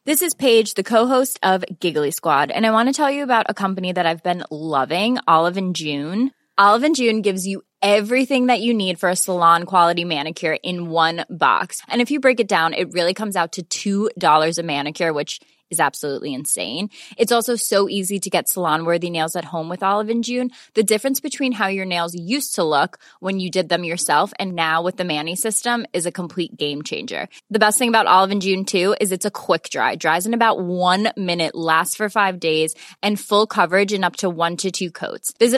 This is Paige, the co-host of Giggly Squad, and I want to tell you about a company that I've been loving, Olive and June. Olive and June gives you everything that you need for a salon-quality manicure in one box. And if you break it down, it really comes out to $2 a manicure, which is absolutely insane. It's also so easy to get salon-worthy nails at home with Olive and June. The difference between how your nails used to look when you did them yourself and now with the Mani system is a complete game changer. The best thing about Olive and June, too, is it's a quick dry. Dries in about 1 minute, lasts for 5 days, and full coverage in up to 1 to 2 coats. Visit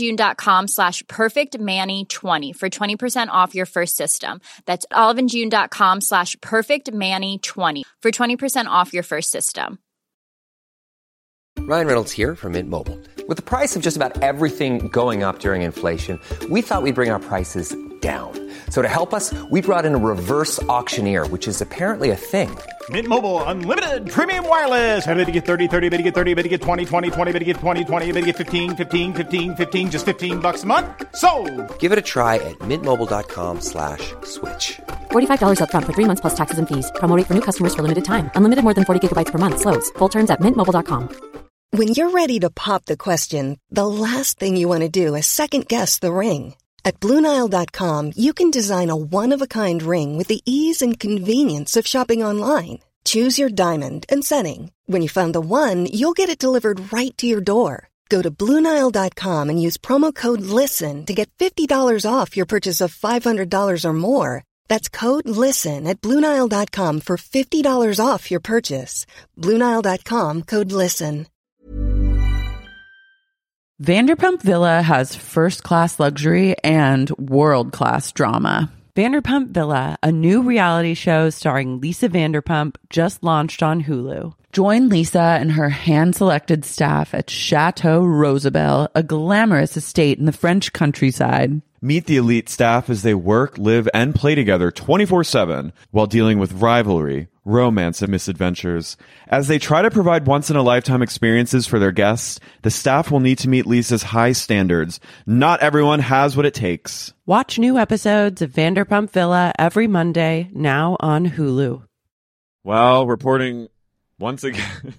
oliveandjune.com/perfectmani20 for 20% off your first system. That's oliveandjune.com/perfectmani20 for 20% off your first system. Ryan Reynolds here from Mint Mobile. With the price of just about everything going up during inflation, we thought we'd bring our prices down. So to help us, we brought in a reverse auctioneer, which is apparently a thing. Mint Mobile Unlimited Premium Wireless. How to get 30, 30, bit to get 30, bit to get 20, 20, 20, bit to get 20, 20, bit to get 15, 15, 15, 15, just $15 a month? Sold! Give it a try at mintmobile.com/switch. $45 up front for 3 months plus taxes and fees. Promo rate for new customers for limited time. Unlimited more than 40 gigabytes per month. Slows full terms at mintmobile.com. When you're ready to pop the question, the last thing you want to do is second-guess the ring. At BlueNile.com, you can design a one-of-a-kind ring with the ease and convenience of shopping online. Choose your diamond and setting. When you find the one, you'll get it delivered right to your door. Go to BlueNile.com and use promo code LISTEN to get $50 off your purchase of $500 or more. That's code LISTEN at BlueNile.com for $50 off your purchase. BlueNile.com, code LISTEN. Vanderpump Villa has first-class luxury and world-class drama. Vanderpump Villa, a new reality show starring Lisa Vanderpump, just launched on Hulu. Join Lisa and her hand-selected staff at Chateau Rosabelle, a glamorous estate in the French countryside. Meet the elite staff as they work, live, and play together 24/7 while dealing with rivalry, romance, and misadventures. As they try to provide once-in-a-lifetime experiences for their guests, the staff will need to meet Lisa's high standards. Not everyone has what it takes. Watch new episodes of Vanderpump Villa every Monday, now on Hulu. Well, reporting once again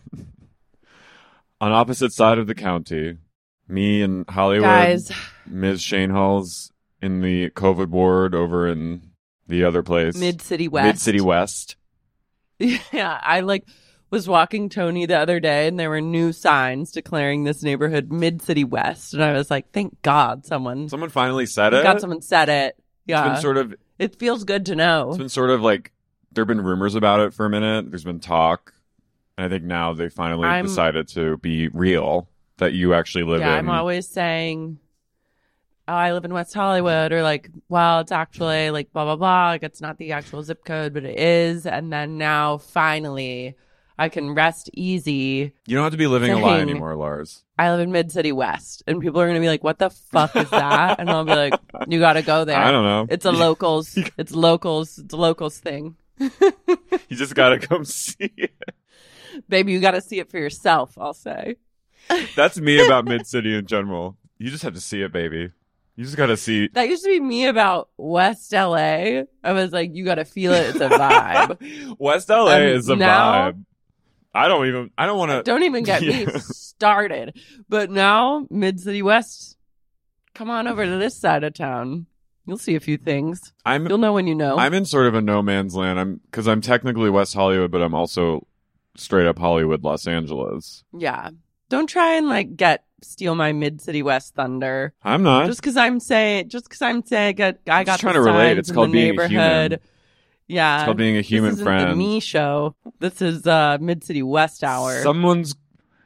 on opposite side of the county, me and Hollywood, Guys. Ms. Shane Hall's in the COVID ward over in the other place. Mid-City West. Mid-City West. Yeah, I was walking Tony the other day and there were new signs declaring this neighborhood Mid-City West. And I was like, thank God someone finally said it. God someone said it. Yeah. It's been sort of, it feels good to know. It's been sort of like, there have been rumors about it for a minute. There's been talk. And I think now they finally decided to be real, that you actually live in. Yeah, I'm always saying, oh, I live in West Hollywood, or like, well, it's actually like blah, blah, blah. Like, it's not the actual zip code, but it is. And then now, finally, I can rest easy. You don't have to be living a lie anymore, Lars. I live in Mid-City West. And people are going to be like, what the fuck is that? And I'll be like, you got to go there. I don't know. It's a locals. It's locals. It's a locals thing. You just got to come see it. Baby, you got to see it for yourself, I'll say. That's me about Mid-City in general. You just have to see it, baby. You just gotta see. That used to be me about West LA. I was like, you gotta feel it. It's a vibe. West LA is a vibe. I don't want to. Don't even get me started. But now, Mid-City West, come on over to this side of town. You'll see a few things. You'll know when you know. I'm in sort of a no man's land. Because I'm technically West Hollywood, but I'm also straight up Hollywood, Los Angeles. Yeah. Don't try and steal my Mid-City West thunder. I'm not. Just because I'm saying, I got trying to relate. It's called being a human. Yeah. It's called being a human this isn't friend. The me show. This is Mid-City West hour. Someone's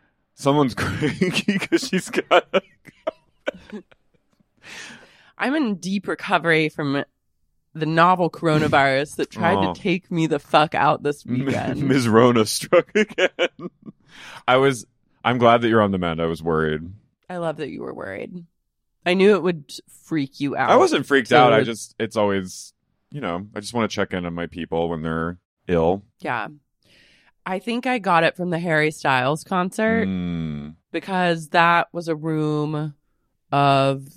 cranky because she's got. I'm in deep recovery from the novel coronavirus that tried to take me the fuck out this weekend. Ms. Rona struck again. I'm glad that you're on the mend. I was worried. I love that you were worried. I knew it would freak you out. I wasn't freaked out. It's always, I just want to check in on my people when they're ill. Yeah. I think I got it from the Harry Styles concert because that was a room of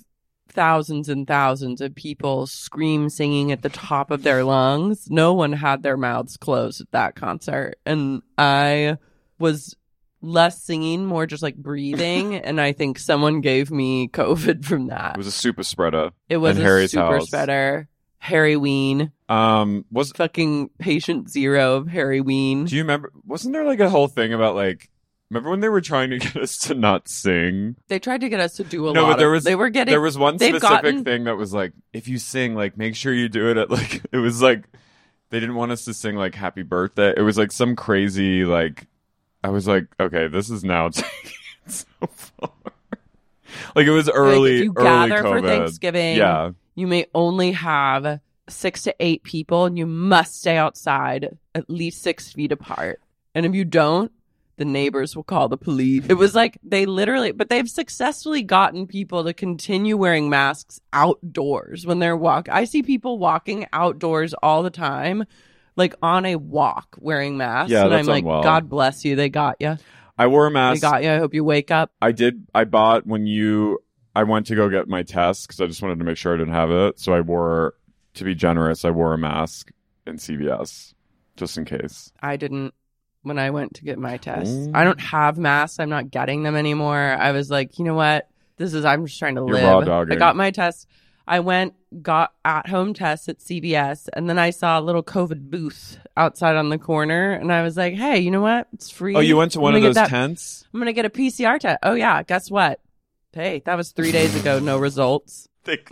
thousands and thousands of people scream singing at the top of their lungs. No one had their mouths closed at that concert. And I was less singing, more just like breathing. And I think someone gave me COVID from that. It was a super spreader. It was in a Harry's super house. spreader. Harry Ween. Was Fucking patient zero of Harry Ween. Do you remember? Wasn't there like a whole thing about like? Remember when they were trying to get us to not sing? They tried to get us to do a No, lot but there of... was They were getting... there was one they've specific gotten- thing that was like, if you sing, like make sure you do it at like it was like they didn't want us to sing like Happy Birthday. It was like some crazy like I was like, okay, this is now taking it so far. Like it was early, Like, if you early gather COVID. for Thanksgiving, Yeah. you may only have 6 to 8 people, and you must stay outside at least 6 feet apart. And if you don't, the neighbors will call the police. It was like they literally, but they've successfully gotten people to continue wearing masks outdoors when they're I see people walking outdoors all the time, like on a walk wearing masks. Yeah, and that's I'm like, unwell. God bless you. They got you. I wore a They mask. got you. I hope you wake up. I bought I went to go get my test because I just wanted to make sure I didn't have it. So to be generous, I wore a mask in CVS just in case. I didn't when I went to get my test. Ooh. I don't have masks. I'm not getting them anymore. I was like, you know what? I'm just trying to You're live. raw dogging. I got my test. I got at-home tests at CVS, and then I saw a little COVID booth outside on the corner, and I was like, hey, you know what? It's free. Oh, you went to one of those tents? I'm going to get a PCR test. Oh, yeah. Guess what? Hey, that was 3 days ago. No results.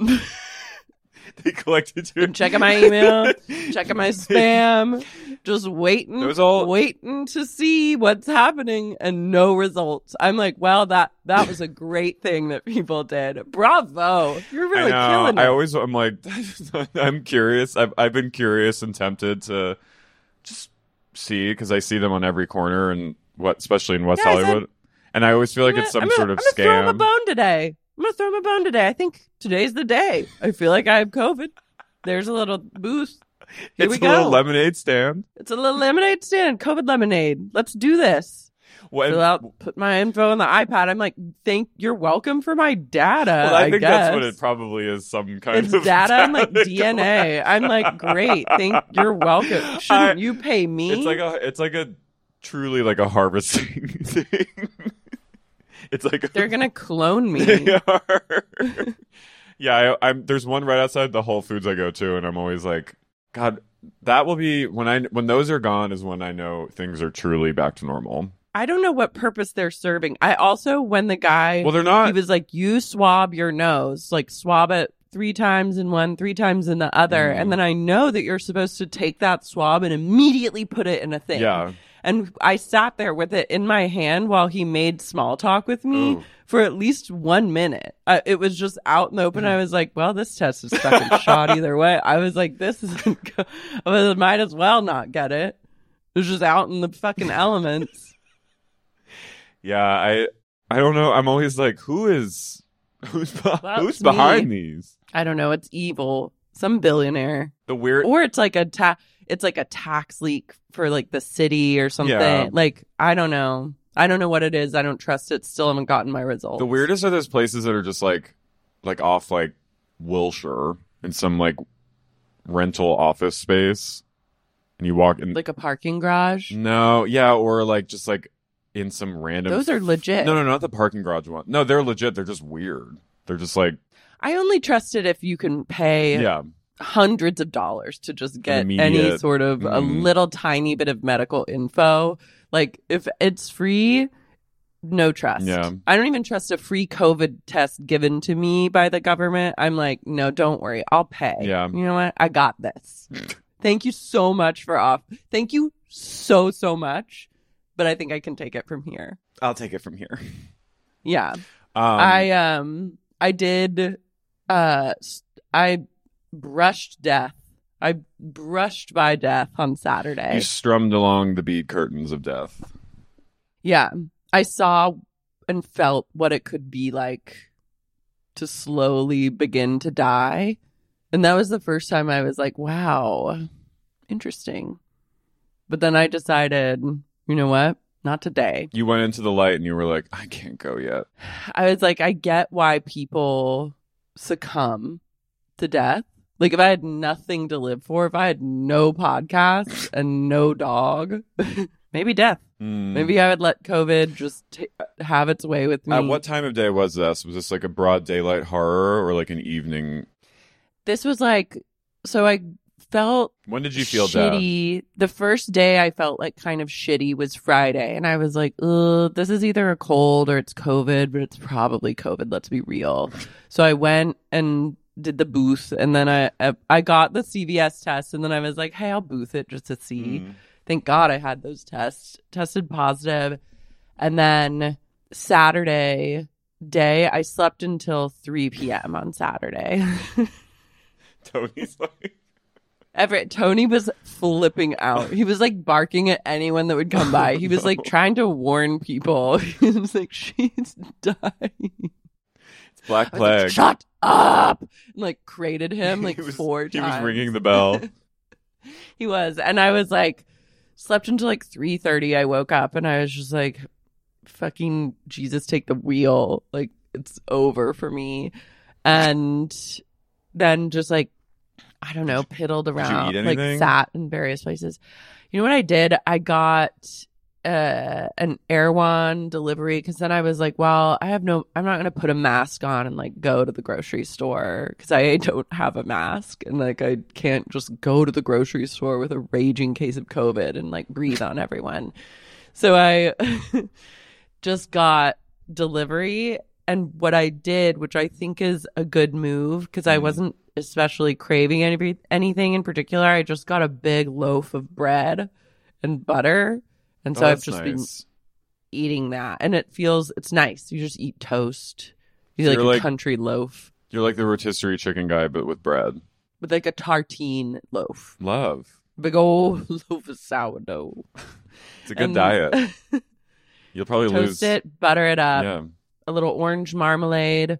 They collected your... Been checking my email, checking my spam, just waiting to see what's happening, and no results. I'm like, well, that was a great thing that people did. Bravo. You're really killing it. I'm like, I'm curious. I've been curious and tempted to just see, because I see them on every corner, and especially in West Hollywood. And I always feel like it's some sort of scam. Throw him a bone today. I'm going to throw him a bone today. I think today's the day. I feel like I have COVID. There's a little booth. Here we It's go. a little lemonade stand. It's a little lemonade stand. COVID lemonade. Let's do this. Fill out, put my info on the iPad. I'm like, you're welcome for my data. Well, I think guess. that's what it probably is. Some kind It's of data and like DNA. I'm like, great. You're welcome. Shouldn't you pay me? It's like a truly like a harvesting thing. It's like they're gonna clone me. They are. Yeah, I'm. There's one right outside the Whole Foods I go to, and I'm always like, God, that will be when those are gone is when I know things are truly back to normal. I don't know what purpose they're serving. I also, when the guy, well, they're not. He was like, you swab your nose, like swab it 3 times in one, 3 times in the other, and then I know that you're supposed to take that swab and immediately put it in a thing. Yeah. And I sat there with it in my hand while he made small talk with me for at least 1 minute. It was just out in the open. I was like, well, this test is fucking shot either way. I was like, this isn't I might as well not get it. It was just out in the fucking elements. Yeah, I don't know. I'm always like, who's behind these? I don't know. It's evil. Some billionaire. Or it's like a tax leak for like the city or something. Yeah. Like, I don't know. I don't know what it is. I don't trust it. Still haven't gotten my results. The weirdest are those places that are just like off like Wilshire in some like rental office space, and you walk in like a parking garage. No, yeah, or like just like in some random. Those are legit. No, not the parking garage one. No, they're legit. They're just weird. They're just like. I only trust it if you can pay. Yeah. Hundreds of dollars to just get any immediate, sort of a little tiny bit of medical info. Like, if it's free, no trust. Yeah. I don't even trust a free COVID test given to me by the government. I'm like, no, don't worry. I'll pay. Yeah. You know what? I got this. Thank you so much Thank you so much. But I think I can take it from here. I'll take it from here. Yeah. I did. I brushed death. I brushed by death on Saturday. You strummed along the bead curtains of death. Yeah. I saw and felt what it could be like to slowly begin to die. And that was the first time I was like, wow, interesting. But then I decided, you know what? Not today. You went into the light and you were like, I can't go yet. I was like, I get why people succumb to death, like if I had nothing to live for, if I had no podcast and no dog, maybe death. Maybe I would let COVID just have its way with me. At what time of day was this? Was this like a broad daylight horror or like an evening? This was like, so I felt When did you feel shitty. The first day I felt like kind of shitty was Friday. And I was like, ugh, this is either a cold or it's COVID, but it's probably COVID. Let's be real. So I went and did the booth, and then I got the CVS test, and then I was like, hey, I'll booth it just to see. Thank God I had those tests, tested positive. And then Saturday day, I slept until 3 p.m. on Saturday. Tony's like... Tony was flipping out. He was like barking at anyone that would come by. He was like trying to warn people. He was like, she's dying. It's Black Plague. Like, shut up! And like crated him like 4 times. He was ringing the bell. He was. And I was like, slept until like 3:30. I woke up and I was just like, fucking Jesus, take the wheel. Like, it's over for me. And then just like, I don't know, piddled around, like sat in various places. You know what I did? I got an Erewhon delivery, because then I was like, well, I'm not going to put a mask on and like go to the grocery store, because I don't have a mask, and like I can't just go to the grocery store with a raging case of COVID and like breathe on everyone. So I just got delivery. And what I did, which I think is a good move, because I wasn't especially craving anything in particular, I just got a big loaf of bread and butter. And so I've just been eating that. And it's nice. You just eat toast. You like a country loaf. You're like the rotisserie chicken guy, but with bread. With like a tartine loaf. Love. Big old loaf of sourdough. It's a good diet. You'll probably toast it, butter it up. Yeah. A little orange marmalade.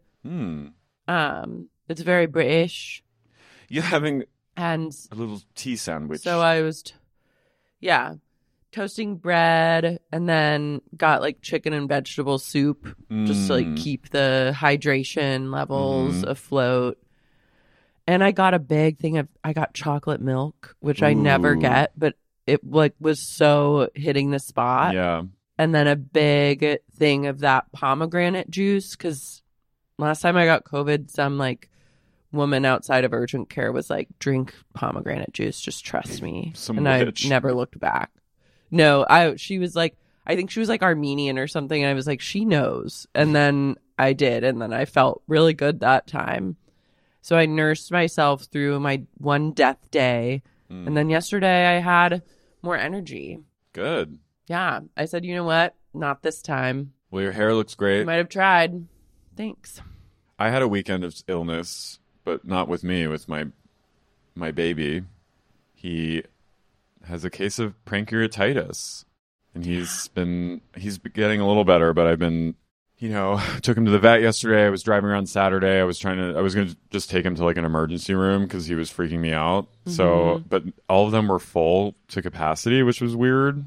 It's very British. You're having a little tea sandwich. So I was, toasting bread, and then got like chicken and vegetable soup just to like keep the hydration levels afloat. And I got a big thing I got chocolate milk, which I never get, but it like was so hitting the spot. Yeah. And then a big thing of that pomegranate juice, because last time I got COVID, some like woman outside of urgent care was like, drink pomegranate juice, just trust me. I never looked back. No, she was like, I think she was like Armenian or something. And I was like, she knows. And then I did. And then I felt really good that time. So I nursed myself through my one death day. And then yesterday I had more energy. Good. Yeah. I said, you know what? Not this time. Well, your hair looks great. You might have tried. Thanks. I had a weekend of illness, but not with me, with my baby. He has a case of pancreatitis, and he's getting a little better, but I've been, took him to the vet yesterday. I was driving around Saturday. I was going to just take him to like an emergency room because he was freaking me out. So, but all of them were full to capacity, which was weird.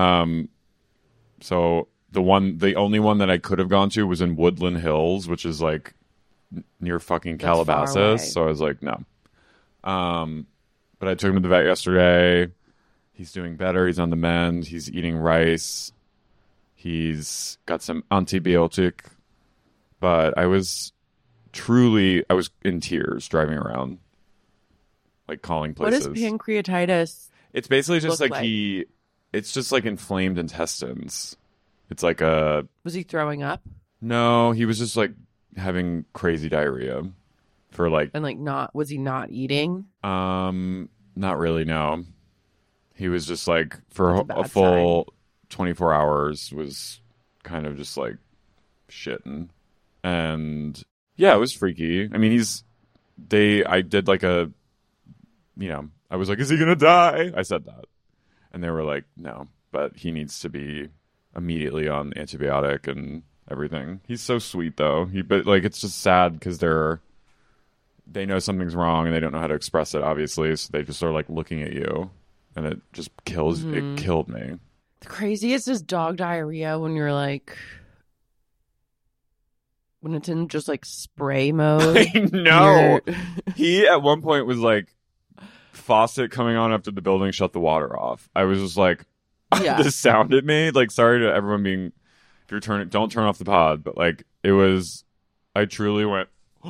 So the only one that I could have gone to was in Woodland Hills, which is like near fucking Calabasas. So I was like, no. But I took him to the vet yesterday. He's doing better. He's on the mend. He's eating rice. He's got some antibiotic. But I was in tears driving around, like calling places. What is pancreatitis? It's basically just it's just like inflamed intestines. It's like Was he throwing up? No, he was just like having crazy diarrhea for like. And like was he not eating? Not really, no. He was just like, for a full 24 hours, was kind of just like shitting. And yeah, it was freaky. I mean, I did like I was like, is he going to die? I said that. And they were like, no, but he needs to be immediately on antibiotic and everything. He's so sweet though. But like, it's just sad because they know something's wrong and they don't know how to express it, obviously. So they just are like looking at you, and it just kills. It killed me. The craziest is dog diarrhea when you're like, when it's in just like spray mode. I know. He at one point was like, faucet coming on after the building shut the water off. I was just like, the sound it made. Like, sorry to everyone being, if you're turning, don't turn off the pod. But like, it was, I truly went,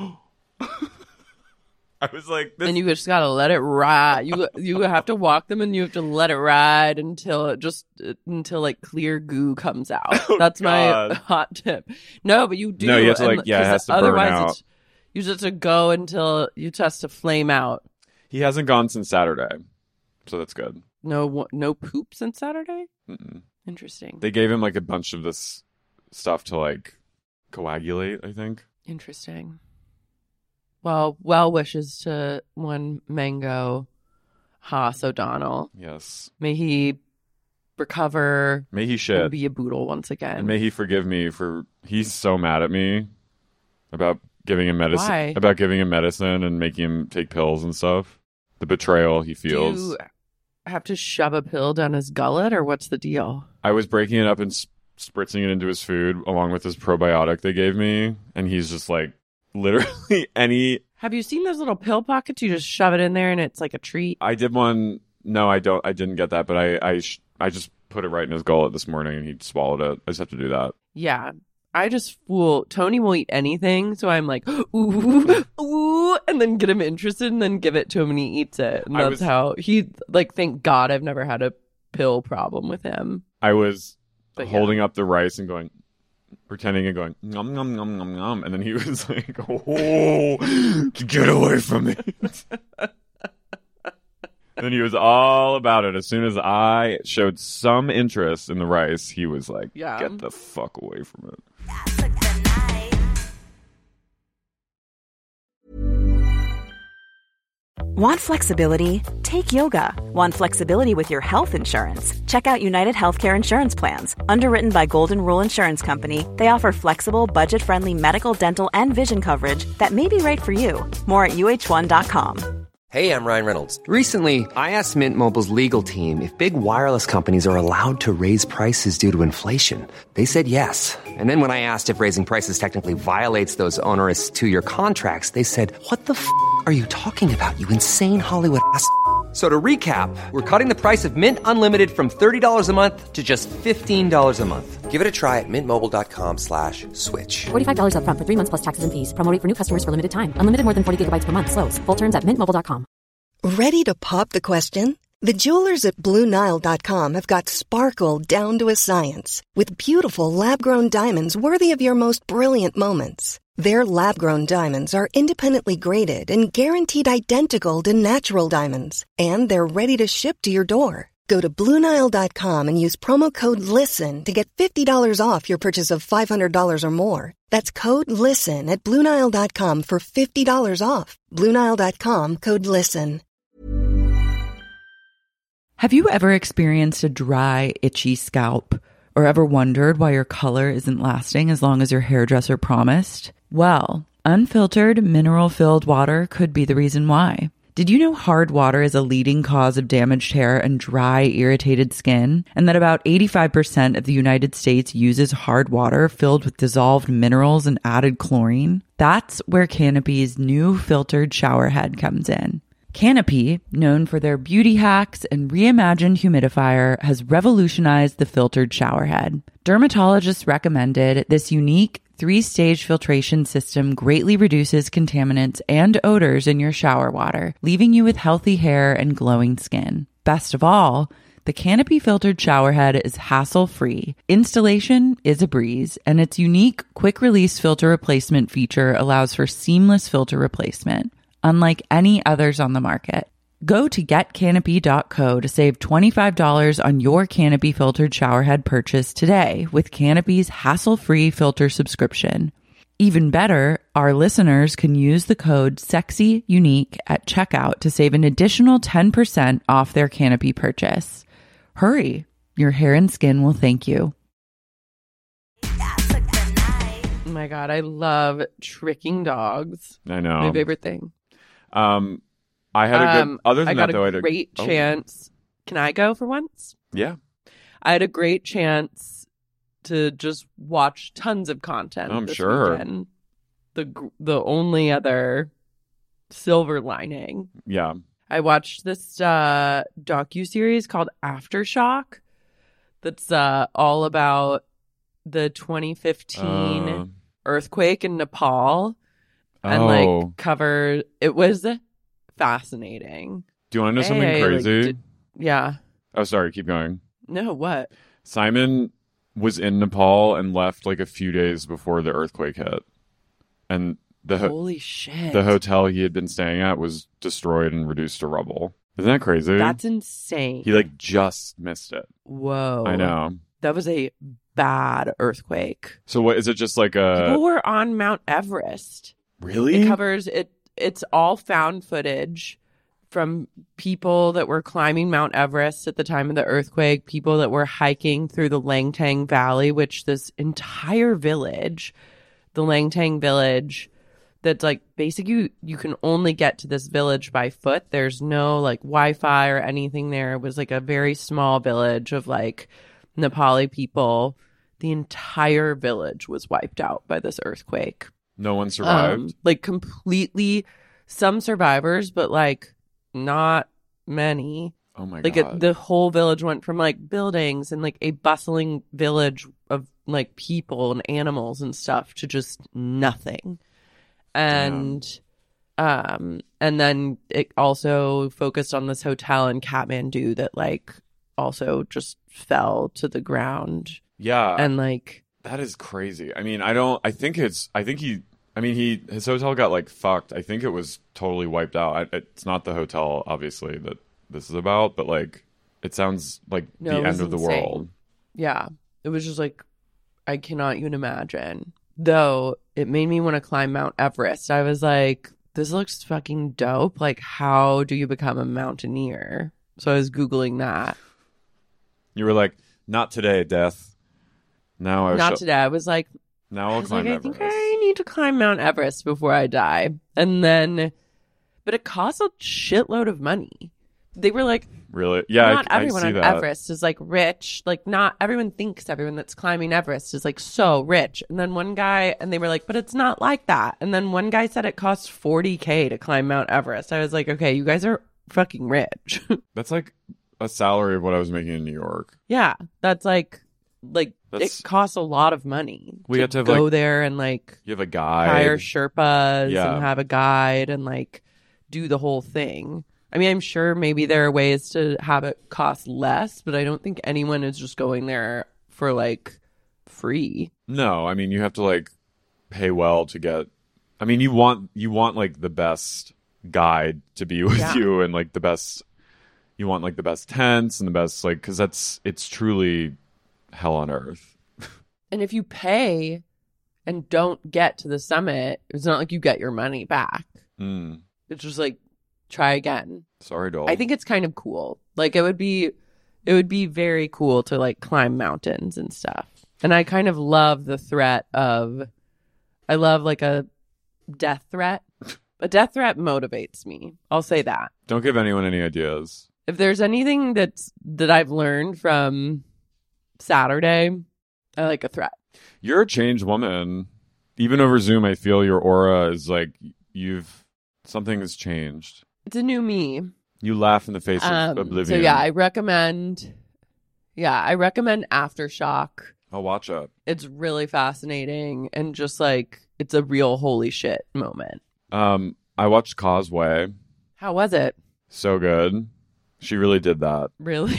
I was like, this. And you just gotta let it ride. You have to walk them and you have to let it ride until like clear goo comes out. That's my hot tip. No, but you do. No, you have to like, it has to burn out. You just have to go until you test to flame out. He hasn't gone since Saturday, so that's good. No poop since Saturday? Mm-mm. Interesting. They gave him like a bunch of this stuff to like coagulate, I think. Interesting. Well wishes to one Mango Haas O'Donnell. Yes. May he recover. May he shit. And be a boodle once again. And may he forgive me for, he's so mad at me about giving him medicine. Why? About giving him medicine and making him take pills and stuff. The betrayal he feels. Do you have to shove a pill down his gullet, or what's the deal? I was breaking it up and spritzing it into his food along with this probiotic they gave me, and he's just like, literally any... Have you seen those little pill pockets? You just shove it in there and it's like a treat. I did one. No, I didn't get that, but I just put it right in his gullet this morning and he swallowed it. I just have to do that. Yeah. I just Tony will eat anything, so I'm like, ooh, and then get him interested and then give it to him and he eats it. And that's how he, like, thank God I've never had a pill problem with him. I was holding up the rice and going, pretending and going, nom, nom, nom, nom, nom. And then he was like, oh, get away from me. And then he was all about it. As soon as I showed some interest in the rice, he was like, get the fuck away from it. Want flexibility? Take yoga. Want flexibility with your health insurance? Check out United Healthcare Insurance Plans. Underwritten by Golden Rule Insurance Company, they offer flexible, budget-friendly medical, dental, and vision coverage that may be right for you. More at uh1.com. Hey, I'm Ryan Reynolds. Recently, I asked Mint Mobile's legal team if big wireless companies are allowed to raise prices due to inflation. They said yes. And then when I asked if raising prices technically violates those onerous 2-year contracts, they said, what the f*** are you talking about, you insane Hollywood ass f- So to recap, we're cutting the price of Mint Unlimited from $30 a month to just $15 a month. Give it a try at mintmobile.com/switch. $45 up front for 3 months plus taxes and fees. Promo rate for new customers for limited time. Unlimited more than 40 gigabytes per month. Slows full terms at mintmobile.com. Ready to pop the question? The jewelers at BlueNile.com have got sparkle down to a science with beautiful lab-grown diamonds worthy of your most brilliant moments. Their lab-grown diamonds are independently graded and guaranteed identical to natural diamonds. And they're ready to ship to your door. Go to BlueNile.com and use promo code LISTEN to get $50 off your purchase of $500 or more. That's code LISTEN at BlueNile.com for $50 off. BlueNile.com, code LISTEN. Have you ever experienced a dry, itchy scalp? Or ever wondered why your color isn't lasting as long as your hairdresser promised? Well, unfiltered, mineral-filled water could be the reason why. Did you know hard water is a leading cause of damaged hair and dry, irritated skin? And that about 85% of the United States uses hard water filled with dissolved minerals and added chlorine? That's where Canopy's new filtered shower head comes in. Canopy, known for their beauty hacks and reimagined humidifier, has revolutionized the filtered shower head. Dermatologists recommended this unique 3-stage filtration system greatly reduces contaminants and odors in your shower water, leaving you with healthy hair and glowing skin. Best of all, the Canopy filtered shower head is hassle-free. Installation is a breeze, and its unique quick-release filter replacement feature allows for seamless filter replacement, unlike any others on the market. Go to getcanopy.co to save $25 on your Canopy filtered showerhead purchase today with Canopy's hassle-free filter subscription. Even better, our listeners can use the code SEXYUNIQUE at checkout to save an additional 10% off their Canopy purchase. Hurry, your hair and skin will thank you. Oh my God, I love tricking dogs. I know. My favorite thing. I had a good, other than I that, got a great chance. Can I go for once? Yeah. I had a great chance to just watch tons of content. I'm this sure. weekend. the only other silver lining. Yeah. I watched this docuseries called Aftershock that's all about the 2015 earthquake in Nepal and like covered. It was fascinating. Do you want to know something crazy? Yeah. Oh, sorry. Keep going. No, what? Simon was in Nepal and left like a few days before the earthquake hit. And holy shit. The hotel he had been staying at was destroyed and reduced to rubble. Isn't that crazy? That's insane. He like just missed it. Whoa. I know. That was a bad earthquake. So what is it, just like a... People were on Mount Everest. Really? It covers it. It's all found footage from people that were climbing Mount Everest at the time of the earthquake, people that were hiking through the Langtang Valley, which this entire village, the Langtang village, that's like basically you can only get to this village by foot. There's no like Wi-Fi or anything there. It was like a very small village of like Nepali people. The entire village was wiped out by this earthquake. No one survived? Like completely, some survivors, but like not many. Oh my God. Like the whole village went from like buildings and like a bustling village of like people and animals and stuff to just nothing. And then it also focused on this hotel in Kathmandu that like also just fell to the ground. Yeah. And like that is crazy. I mean, his hotel got like fucked. I think it was totally wiped out. It's not the hotel obviously that this is about, but like it sounds like the end of the world. Yeah. It was just like I cannot even imagine. Though it made me want to climb Mount Everest. I was like, this looks fucking dope. Like, how do you become a mountaineer? So I was Googling that. You were like, not today, death. Not today. I was like, now I'll climb Everest. I think I need to climb Mount Everest before I die. And then, but it costs a shitload of money. They were like, really? Yeah, not everyone I see on that. Everest is like rich. Like not everyone thinks everyone that's climbing Everest is like so rich. And then one guy, and they were like, but it's not like that. And then one guy said it costs $40,000 to climb Mount Everest. I was like, okay, you guys are fucking rich. That's like a salary of what I was making in New York. Yeah, that's it costs a lot of money. We had to have, go there and like you have a guide, hire Sherpas and have a guide and like do the whole thing. I mean, I'm sure maybe there are ways to have it cost less, but I don't think anyone is just going there for like free. No, I mean you have to like pay well to get. I mean you want like the best guide to be with you and like the best. You want like the best tents and the best like because it's truly hell on earth. And if you pay and don't get to the summit, it's not like you get your money back. It's just like try again. Sorry, doll. I think it's kind of cool. Like it would be very cool to like climb mountains and stuff. And I kind of love the threat of I love like a death threat. A death threat motivates me. I'll say that. Don't give anyone any ideas. If there's anything that I've learned from Saturday, I like a threat. You're a changed woman. Even over Zoom, I feel your aura is like something has changed. It's a new me. You laugh in the face of oblivion. So yeah, I recommend Aftershock. I'll watch it. It's really fascinating and just like it's a real holy shit moment. I watched Causeway. How was it? So good. She really did that. Really?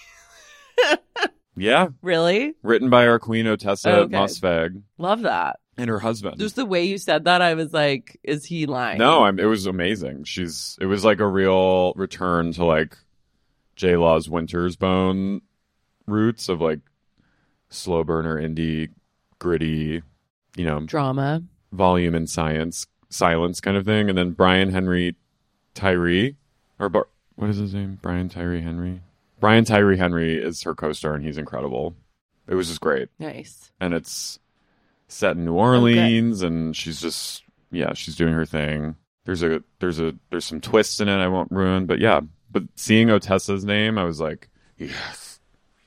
Yeah. Really? Written by our queen, Otessa Mosfeg. Love that. And her husband. Just the way you said that, I was like, is he lying? No, it was amazing. It was like a real return to like J-Law's Winter's Bone roots of like slow burner, indie, gritty, drama, volume and silence kind of thing. And then Brian Henry Tyree, what is his name? Brian Tyree Henry. Brian Tyree Henry is her co-star, and he's incredible. It was just great. Nice. And it's set in New Orleans, and she's just she's doing her thing. There's some twists in it I won't ruin, but yeah. But seeing Otessa's name, I was like, yes,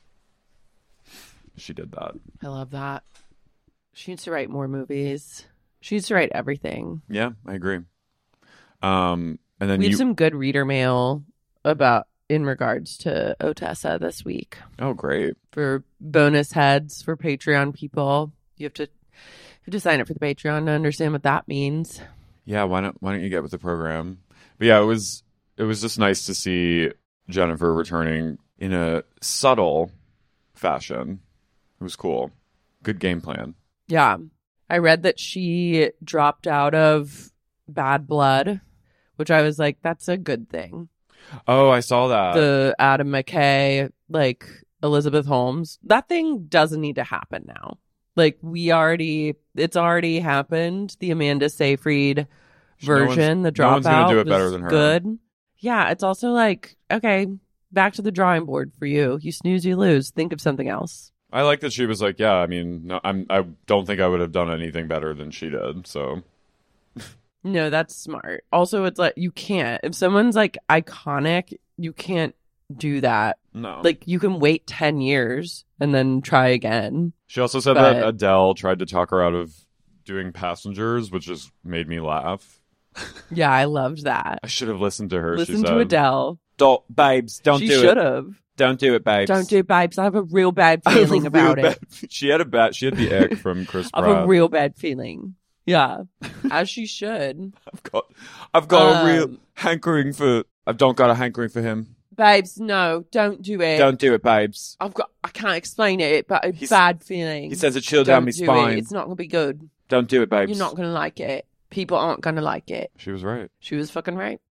she did that. I love that. She needs to write more movies. She used to write everything. Yeah, I agree. And then we have some good reader mail in regards to Otessa this week. Oh, great. For bonus heads for Patreon people. You have to sign up for the Patreon to understand what that means. Yeah, why don't you get with the program? But yeah, it was just nice to see Jennifer returning in a subtle fashion. It was cool. Good game plan. Yeah. I read that she dropped out of Bad Blood, which I was like, that's a good thing. Oh, I saw that. The Adam McKay, like Elizabeth Holmes. That thing doesn't need to happen now. Like it's already happened. The Amanda Seyfried version, the Dropout, no one's gonna do it better than her. Good. Yeah, it's also like, okay, back to the drawing board for you. You snooze, you lose. Think of something else. I like that she was like, yeah, I mean, no, I don't think I would have done anything better than she did. So, no, that's smart. Also, it's like you can't. If someone's like iconic, you can't do that. No, like you can wait 10 years and then try again. She also said that Adele tried to talk her out of doing Passengers, which just made me laugh. Yeah, I loved that. I should have listened to her. Listen to Adele. Don't do it. She should have. Don't do it, babes. Don't do it, babes. I have a real bad feeling about it. She had the ick from Chris Pratt. I have a real bad feeling. Yeah, as she should. I've got a real hankering for. I don't got a hankering for him. Babes, no, don't do it. Don't do it, babes. I can't explain it, but a bad feeling. He sends a chill down my spine. It's not gonna be good. Don't do it, babes. You're not gonna like it. People aren't gonna like it. She was right. She was fucking right.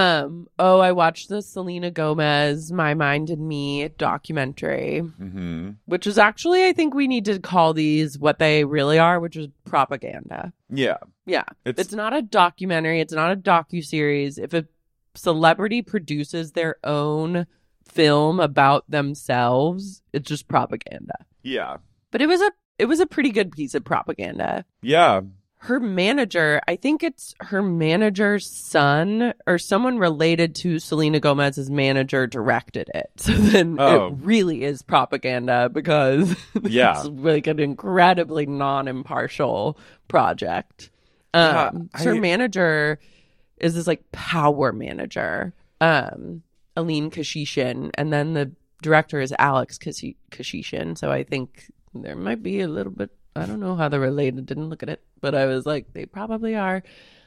I watched the Selena Gomez My Mind and Me documentary, which is actually, I think we need to call these what they really are, which is propaganda. Yeah. Yeah. It's not a documentary. It's not a docuseries. If a celebrity produces their own film about themselves, it's just propaganda. Yeah. But it was a pretty good piece of propaganda. Yeah. Her manager, I think it's her manager's son or someone related to Selena Gomez's manager directed it. So then it really is propaganda because it's like an incredibly non-impartial project. Her manager is this like power manager, Aline Kashishin, and then the director is Alex Kashishin. So I think there might be a little bit. I don't know how they're related. Didn't look at it, but I was like, they probably are.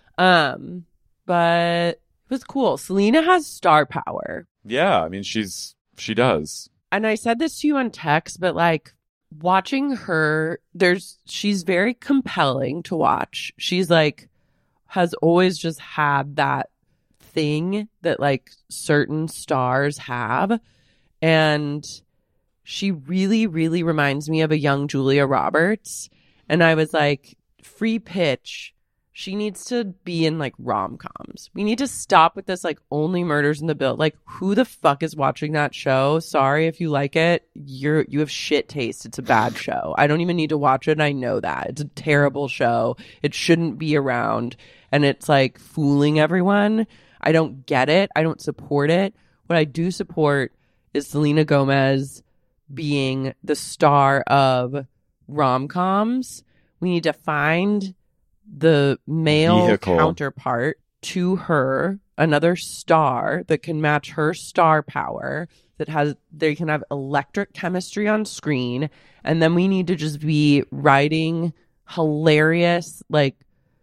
But it was cool. Selena has star power. Yeah, I mean, she does. And I said this to you on text, but like watching her, she's very compelling to watch. She's like, has always just had that thing that like certain stars have. And she really, really reminds me of a young Julia Roberts. And I was like, free pitch. She needs to be in like rom-coms. We need to stop with this like Only Murders in the Building. Like, who the fuck is watching that show? Sorry if you like it. You have shit taste. It's a bad show. I don't even need to watch it. I know that. It's a terrible show. It shouldn't be around. And it's like fooling everyone. I don't get it. I don't support it. What I do support is Selena Gomez being the star of rom-coms. We need to find the male counterpart to her, another star that can match her star power, they can have electric chemistry on screen, and then we need to just be writing hilarious, like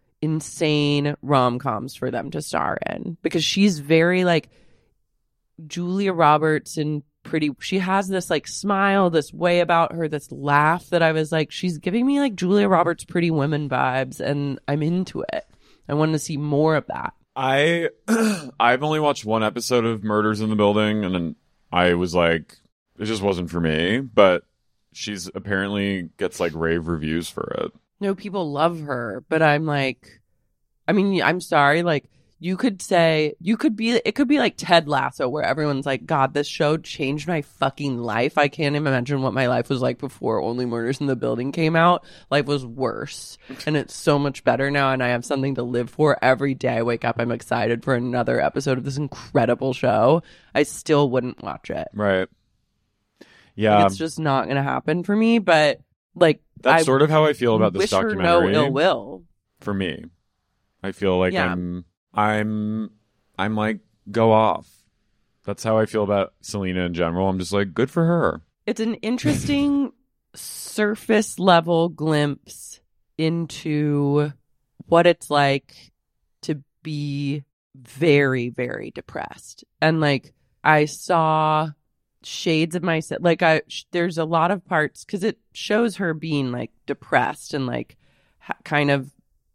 insane rom-coms for them to star in, because she's very like Julia Roberts and she has this like smile, this way about her, this laugh that I was like, she's giving me like Julia Roberts Pretty Women vibes, and I'm into it. I want to see more of that. I've only watched one episode of Murders in the Building, and then I was like, it just wasn't for me, but she's apparently gets like rave reviews for it. No, people love her, but I'm like, I mean, I'm sorry, like, it could be like Ted Lasso, where everyone's like, God, this show changed my fucking life. I can't even imagine what my life was like before Only Murders in the Building came out. Life was worse. And it's so much better now, and I have something to live for. Every day I wake up, I'm excited for another episode of this incredible show. I still wouldn't watch it. Right. Yeah. Like, it's just not going to happen for me, but like, that's sort of how I feel about this documentary. Wish her no ill will. for me. I feel like Yeah. I'm like, go off. That's how I feel about Selena in general. I'm just like, good for her. It's an interesting surface level glimpse into what it's like to be very, very depressed. And like, I saw shades of myself. Like, there's a lot of parts because it shows her being like depressed and like kind of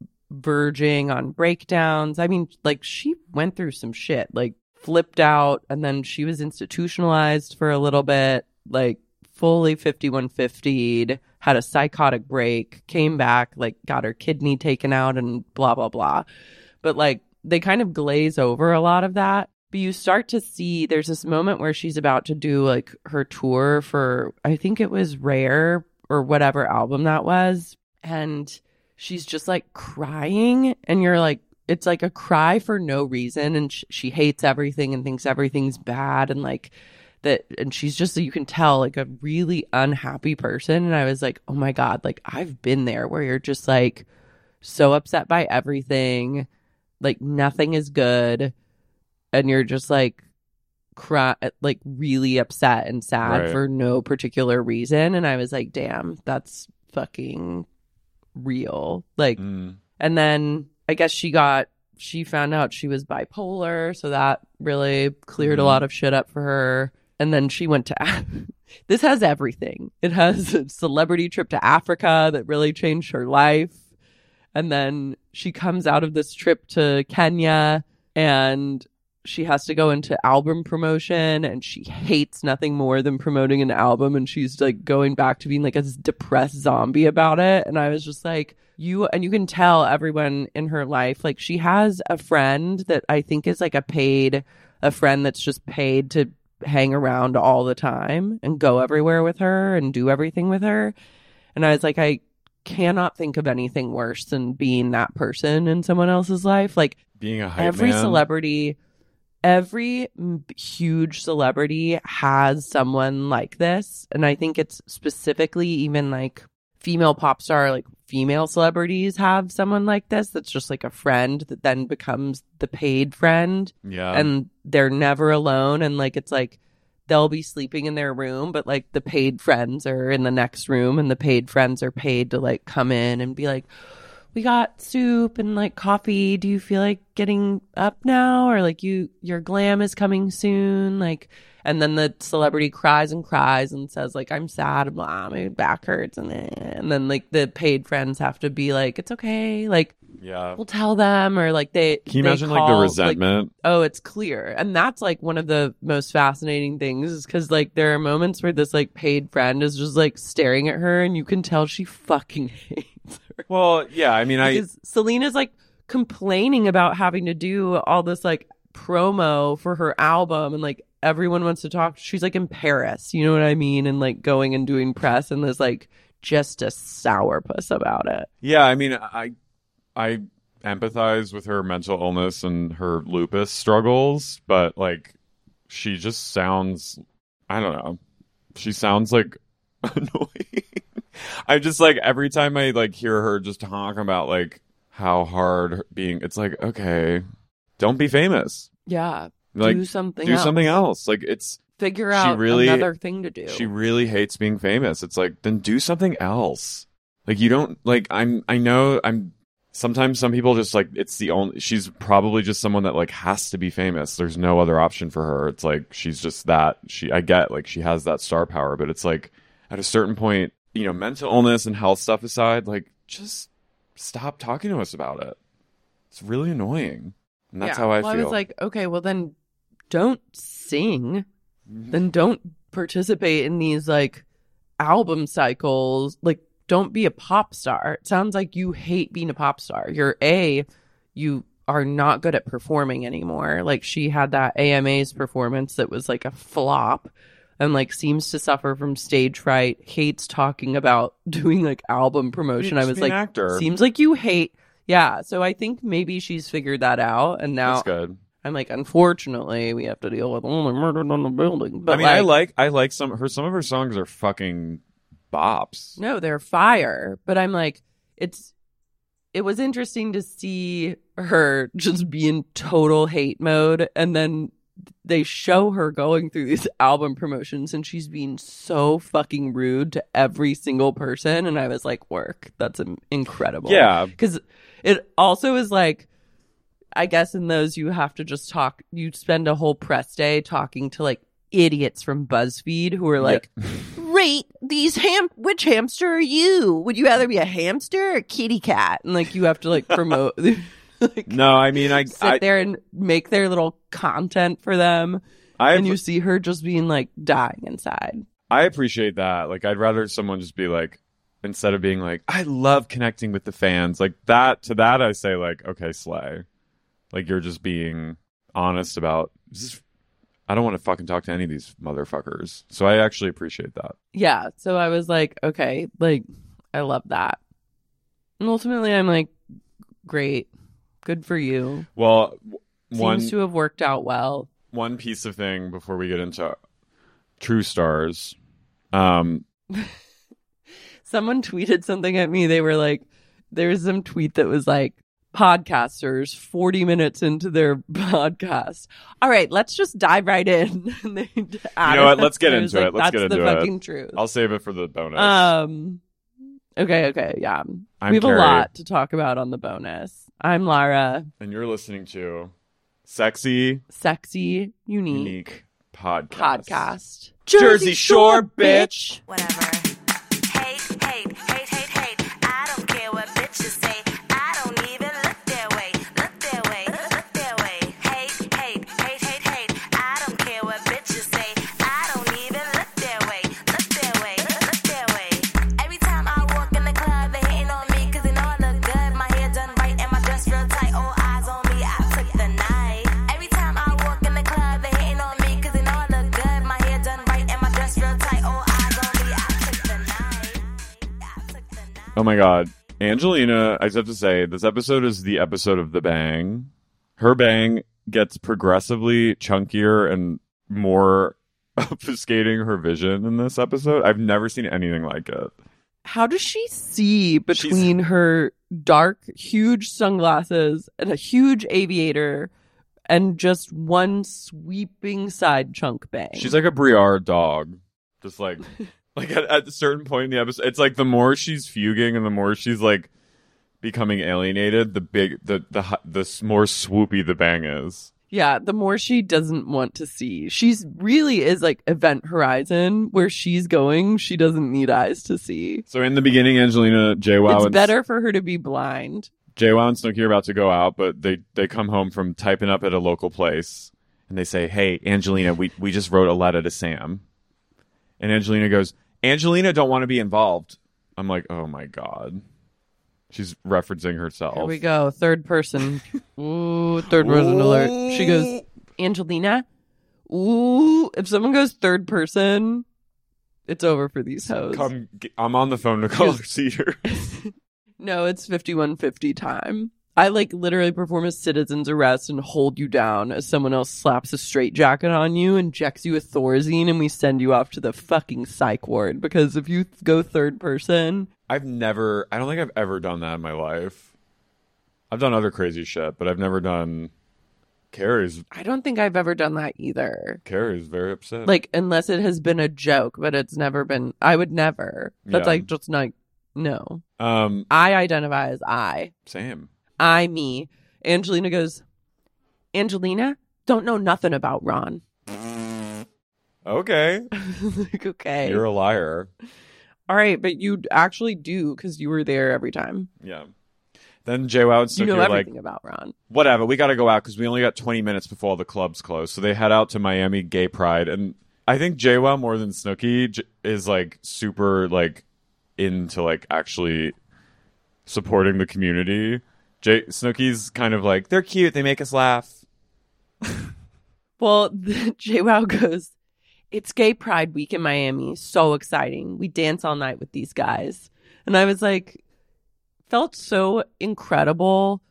verging on breakdowns. I mean, like, she went through some shit, like flipped out, and then she was institutionalized for a little bit, like fully 5150'd, had a psychotic break, came back, like got her kidney taken out and blah, blah, blah. But like, they kind of glaze over a lot of that. But you start to see there's this moment where she's about to do like her tour for, I think it was Rare or whatever album that was. And she's just like crying, and you're like, it's like a cry for no reason. And she hates everything and thinks everything's bad. And like that, and she's just, you can tell, like a really unhappy person. And I was like, oh my God, like I've been there where you're just like so upset by everything. Like nothing is good. And you're just like like really upset and sad for no particular reason. And I was like, damn, that's fucking real. Like, and then I guess she found out she was bipolar. So that really cleared a lot of shit up for her. And then she went to, this has everything. It has a celebrity trip to Africa that really changed her life. And then she comes out of this trip to Kenya and she has to go into album promotion, and she hates nothing more than promoting an album. And she's like going back to being like a depressed zombie about it. And I was just like, you can tell everyone in her life, like she has a friend that I think is like a friend that's just paid to hang around all the time and go everywhere with her and do everything with her. And I was like, I cannot think of anything worse than being that person in someone else's life. Like being a hype every man. celebrity, every huge celebrity has someone like this. And I think it's specifically even like female pop star, like female celebrities have someone like this that's just like a friend that then becomes the paid friend. Yeah. And they're never alone. And like, it's like they'll be sleeping in their room, but like the paid friends are in the next room, and the paid friends are paid to like come in and be like, we got soup and like coffee. Do you feel like getting up now? Or like your glam is coming soon. Like, and then the celebrity cries and says like, I'm sad, blah, my back hurts. And then like the paid friends have to be like, it's okay. Like, yeah, we'll tell them. Or like can you imagine like the resentment? Like, oh, it's clear. And that's like one of the most fascinating things is because like there are moments where this like paid friend is just like staring at her and you can tell she fucking hates her. Well, yeah, I mean, because Selena's like complaining about having to do all this like promo for her album, and like everyone wants to talk. She's like in Paris, you know what I mean? And like going and doing press, and there's like just a sourpuss about it. Yeah, I mean, I empathize with her mental illness and her lupus struggles, but like she just sounds, I don't know, she sounds like annoying. I just like every time I like hear her just talk about like how hard being, it's like, okay, don't be famous. Yeah, like do something else. Like it's figure out another thing to do. She really hates being famous. It's like, then do something else. Like you don't like sometimes some people just like, it's the only, she's probably just someone that like has to be famous. There's no other option for her. It's like she's just that. I get like she has that star power, but it's like at a certain point, you know, mental illness and health stuff aside, like just stop talking to us about it. It's really annoying. And that's how I feel. I was like, okay, well then don't sing. Then don't participate in these like album cycles. Like don't be a pop star. It sounds like you hate being a pop star. You are not good at performing anymore. Like she had that AMA's performance that was like a flop. And like seems to suffer from stage fright, hates talking about doing like album promotion. I was like, actor. Seems like you hate. Yeah. So I think maybe she's figured that out. And now that's good. I'm like, unfortunately, we have to deal with only murder on the building. But I mean, I like some of her songs are fucking bops. No, they're fire. But I'm like, it was interesting to see her just be in total hate mode, and then they show her going through these album promotions and she's being so fucking rude to every single person, and I was like, work, that's incredible. Yeah, because it also is like, I guess in those you have to just talk, you spend a whole press day talking to like idiots from BuzzFeed who are like, rate these which hamster are you? Would you rather be a hamster or a kitty cat? And like you have to like promote like, no, I mean, I sit there and make their little content for them, and you see her just being like dying inside. I appreciate that. Like, I'd rather someone just be like, instead of being like, I love connecting with the fans, like that, to that I say like, okay, slay. Like, you're just being honest about this. I don't want to fucking talk to any of these motherfuckers. So I actually appreciate that. Yeah. So I was like, okay, like, I love that. And ultimately, I'm like, great. Good for you. Well, seems to have worked out well. One piece of thing before we get into True Stars. Someone tweeted something at me. They were like, there was some tweet that was like, podcasters 40 minutes into their podcast. All right, let's just dive right in. You know what? Let's get into it. Let's get into it. That's the fucking truth. I'll save it for the bonus. Okay, yeah. I'm we have Carrie. A lot to talk about on the bonus. I'm Lara. And you're listening to Sexy, Unique Podcast. Jersey Shore, bitch. Whatever. Hate. I don't care what bitches say. I don't even look their way. Look their way. Hate. I don't care what bitches say. I don't even look their way. Look their way. Every time I walk in the club, they hating on me 'cause they know I look good. My hair done right and my dress real tight. All eyes on me. I took the night. Every time I walk in the club, they hating on me 'cause they know I look good. My hair done right and my dress real tight. All eyes on me. I took the night. Oh my God. Angelina, I just have to say, this episode is the episode of the bang. Her bang gets progressively chunkier and more obfuscating her vision in this episode. I've never seen anything like it. How does she see between her dark, huge sunglasses and a huge aviator and just one sweeping side chunk bang? She's like a Briard dog. Just like... Like at a certain point in the episode, it's like the more she's fuging and the more she's like becoming alienated, the more swoopy the bang is. Yeah, the more she doesn't want to see. She's really is like Event Horizon, where she's going, she doesn't need eyes to see. So in the beginning, Angelina, JWoww, it's better for her to be blind. JWoww and Snooki are about to go out, but they come home from typing up at a local place and they say, "Hey, Angelina, we just wrote a letter to Sam." And Angelina goes, Angelina don't want to be involved. I'm like, oh my God. She's referencing herself. Here we go. Third person. Ooh, third person alert. She goes, Angelina. Ooh. If someone goes third person, it's over for these hoes. I'm on the phone to call her Cedar. No, it's 5150 time. I like literally perform a citizen's arrest and hold you down as someone else slaps a straitjacket on you, injects you with Thorazine, and we send you off to the fucking psych ward. Because if you go third person... I don't think I've ever done that in my life. I've done other crazy shit, but I've never done... Carrie's... I don't think I've ever done that either. Carrie's very upset. Like, unless it has been a joke, but it's never been... I would never. That's like, just like, no. I identify as I. Same. I, me. Angelina goes, Angelina, don't know nothing about Ron. Okay. Like, okay. You're a liar. All right, but you actually do because you were there every time. Yeah. Then JWoww and Snooki know are like, everything about Ron. Whatever, we got to go out because we only got 20 minutes before all the clubs close. So they head out to Miami Gay Pride. And I think JWoww more than Snooki is like super like into like actually supporting the community. Snooki's kind of like, they're cute, they make us laugh. Well, JWoww goes, it's Gay Pride Week in Miami. So exciting. We dance all night with these guys. And I was like, felt so incredible.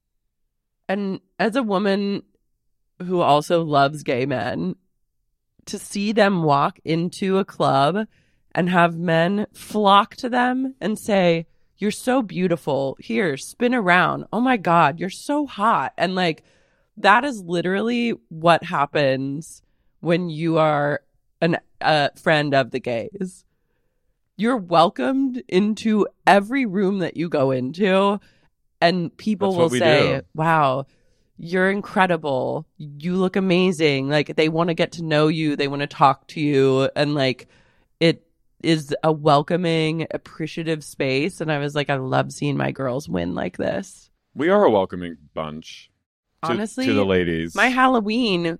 And as a woman who also loves gay men, to see them walk into a club and have men flock to them and say, you're so beautiful. Here, spin around. Oh my God, you're so hot. And like, that is literally what happens when you are a friend of the gays. You're welcomed into every room that you go into, and people will say, wow, you're incredible. You look amazing. Like, they want to get to know you. They want to talk to you. And like, it is a welcoming, appreciative space. And I was like, I love seeing my girls win like this. We are a welcoming bunch. Honestly, to the ladies. My Halloween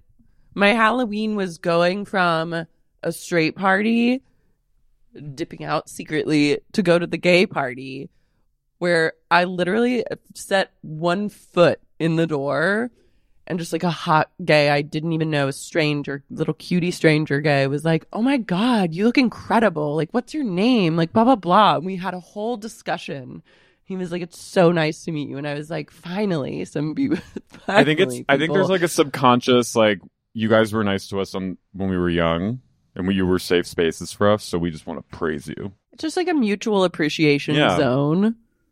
was going from a straight party, dipping out secretly to go to the gay party, where I literally set one foot in the door, and just like a hot gay I didn't even know, a stranger, little cutie stranger gay, was like, oh my God, you look incredible. Like, what's your name? Like, blah, blah, blah. And we had a whole discussion. He was like, it's so nice to meet you. And I was like, finally, some people. I think there's like a subconscious, like, you guys were nice to us when we were young, and you were safe spaces for us. So we just want to praise you. It's just like a mutual appreciation zone.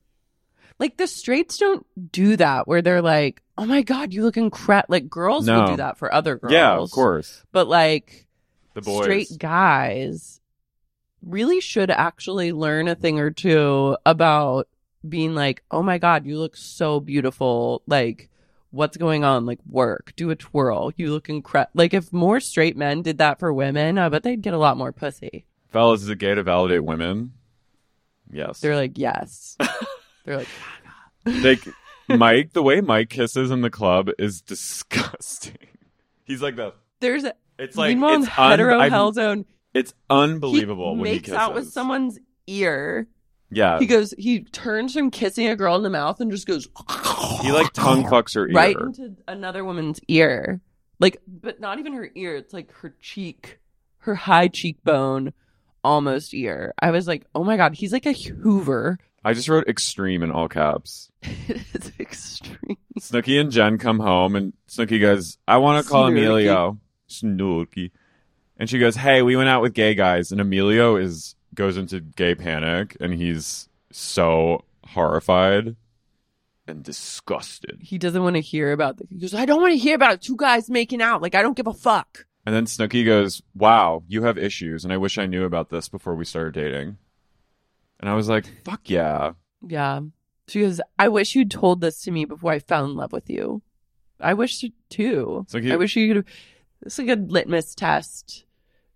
Like, the straights don't do that where they're like, oh my God, you look incredible. Like, girls will do that for other girls. Yeah, of course. But like, the boys, straight guys really should actually learn a thing or two about being like, oh my God, you look so beautiful. Like, what's going on? Like, work, do a twirl. You look incredible. Like, if more straight men did that for women, I bet they'd get a lot more pussy. Fellas, is it gay to validate women? Yes. They're like, yes. They're like, Mike, the way Mike kisses in the club is disgusting. He's like the. It's like meanwhile, it's in hetero hell zone. It's unbelievable when he makes kisses. out with someone's ear. Yeah. He turns from kissing a girl in the mouth and just goes. He like tongue fucks her ear. Right into another woman's ear. Like, but not even her ear. It's like her cheek, her high cheekbone, almost ear. I was like, oh my God, he's like a Hoover. I just wrote extreme in all caps. It is extreme. Snooki and Jen come home, and Snooki goes, I want to call Emilio. Snooki. And she goes, hey, we went out with gay guys. And Emilio goes into gay panic, and he's so horrified and disgusted. He doesn't want to hear about it. He goes, I don't want to hear about two guys making out. Like, I don't give a fuck. And then Snooki goes, wow, you have issues, and I wish I knew about this before we started dating. And I was like, fuck yeah. Yeah. She goes, I wish you'd told this to me before I fell in love with you. I wish too. I wish you could. It's like a litmus test.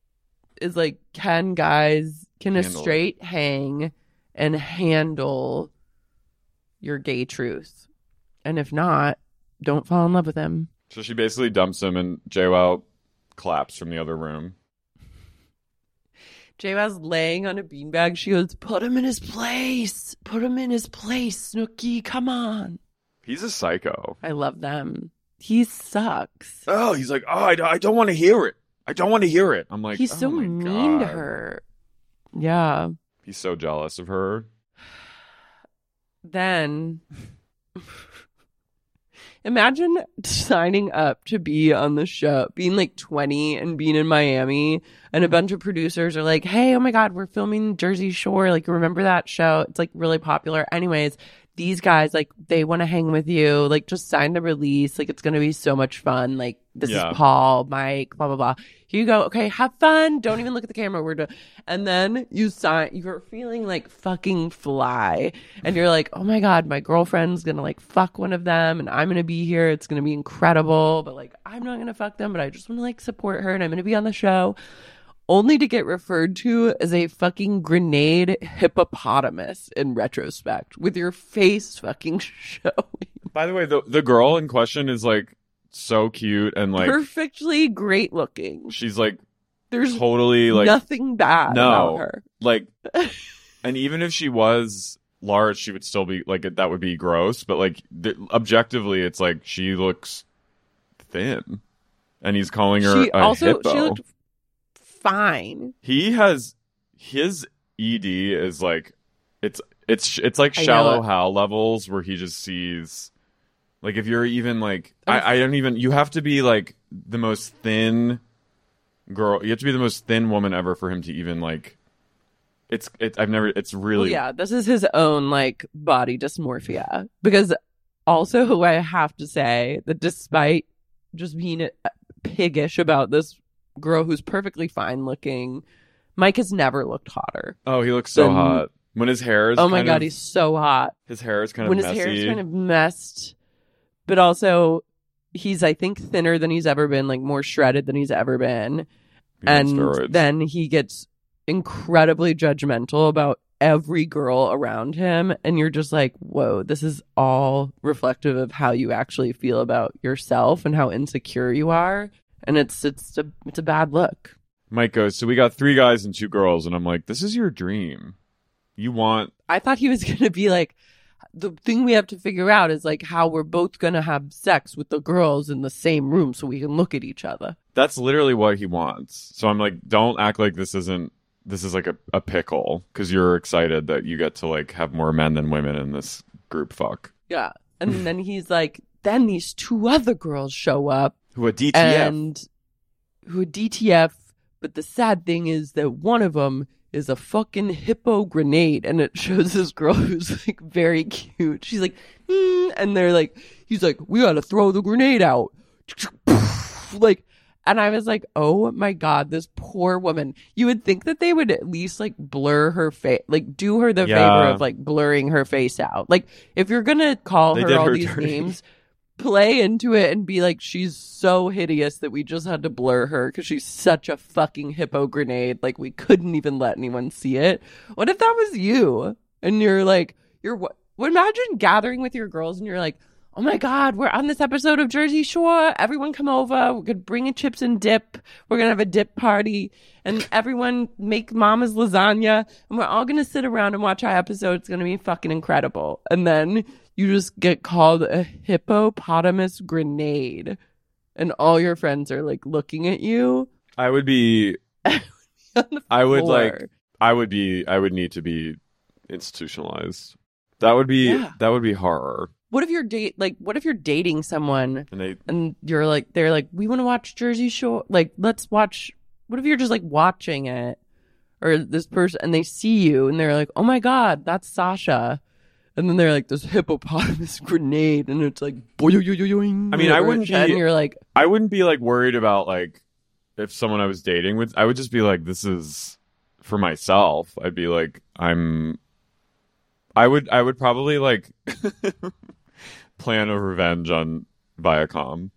Is like, can a straight hang and handle your gay truth? And if not, don't fall in love with him. So she basically dumps him, and JWoww claps from the other room. JWoww's laying on a beanbag. She goes, put him in his place. Put him in his place, Snooki. Come on. He's a psycho. I love them. He sucks. Oh, he's like, oh, I don't want to hear it. I don't want to hear it. I'm like, he's so mean to her. Yeah. He's so jealous of her. Then imagine signing up to be on the show, being like 20 and being in Miami, and a bunch of producers are like, hey, oh my God, we're filming Jersey Shore. Like, remember that show? It's like really popular. Anyways, these guys, like, they want to hang with you. Like, just sign the release. Like, it's going to be so much fun. Like, this is Paul, Mike, blah, blah, blah. Here you go. Okay, have fun. Don't even look at the camera. We're done. And then you sign. You're feeling like fucking fly. And you're like, oh my God, my girlfriend's going to like fuck one of them. And I'm going to be here. It's going to be incredible. But like, I'm not going to fuck them. But I just want to like support her. And I'm going to be on the show. Only to get referred to as a fucking grenade hippopotamus in retrospect, with your face fucking showing. By the way, the girl in question is like so cute and like perfectly great looking. She's like, there's totally like nothing bad about her. Like, and even if she was large, she would still be like, that would be gross. But like objectively, it's like she looks thin, and he's calling her a hippo. She looked fine. He has his ED is like it's like shallow Hal levels, where he just sees, like, if you're even like I don't even, you have to be like the most thin girl, you have to be the most thin woman ever for him to even like It's really. Well, yeah, this is his own like body dysmorphia. Because also, I have to say that despite just being piggish about this girl who's perfectly fine looking, Mike has never looked hotter. Oh, he looks so hot. When his hair is oh my God, he's so hot. His hair is kind of when messy. His hair is kind of messed, but also he's, I think, thinner than he's ever been, like more shredded than he's ever been. And then he gets incredibly judgmental about every girl around him. And you're just like, whoa, this is all reflective of how you actually feel about yourself and how insecure you are. And it's a bad look. Mike goes, so we got 3 guys and 2 girls. And I'm like, this is your dream. You want... I thought he was going to be like, the thing we have to figure out is like how we're both going to have sex with the girls in the same room so we can look at each other. That's literally what he wants. So I'm like, don't act like this is like a pickle because you're excited that you get to like have more men than women in this group fuck. Yeah. And then he's like, then these 2 other girls show up. Who are DTF. But the sad thing is that one of them is a fucking hippo grenade, and it shows this girl who's like very cute. She's like, and they're like, he's like, we gotta throw the grenade out, like, and I was like, oh my God, this poor woman. You would think that they would at least like blur her face, like do her the favor of like blurring her face out. Like if you're gonna call her all these names, play into it and be like, she's so hideous that we just had to blur her because she's such a fucking hippo grenade. Like we couldn't even let anyone see it. What if that was you? And you're like, imagine gathering with your girls and you're like, oh my God, we're on this episode of Jersey Shore. Everyone come over. We're going to bring a chips and dip. We're going to have a dip party. And everyone make mama's lasagna. And we're all going to sit around and watch our episode. It's going to be fucking incredible. And then you just get called a hippopotamus grenade. And all your friends are like looking at you. I would be... I would need to be institutionalized. That would be horror. What if you're dating someone and you're like, they're like, we want to watch Jersey Shore. Like, let's watch. What if you're just like watching it, or this person, and they see you and they're like, oh my God, that's Sasha. And then they're like, this hippopotamus grenade, and it's like, boing. I mean, I wouldn't be. And you're like, I wouldn't be like worried about like if someone I was dating with. I would just be like, this is for myself. I'd be like, I would probably like plan a revenge on Viacom.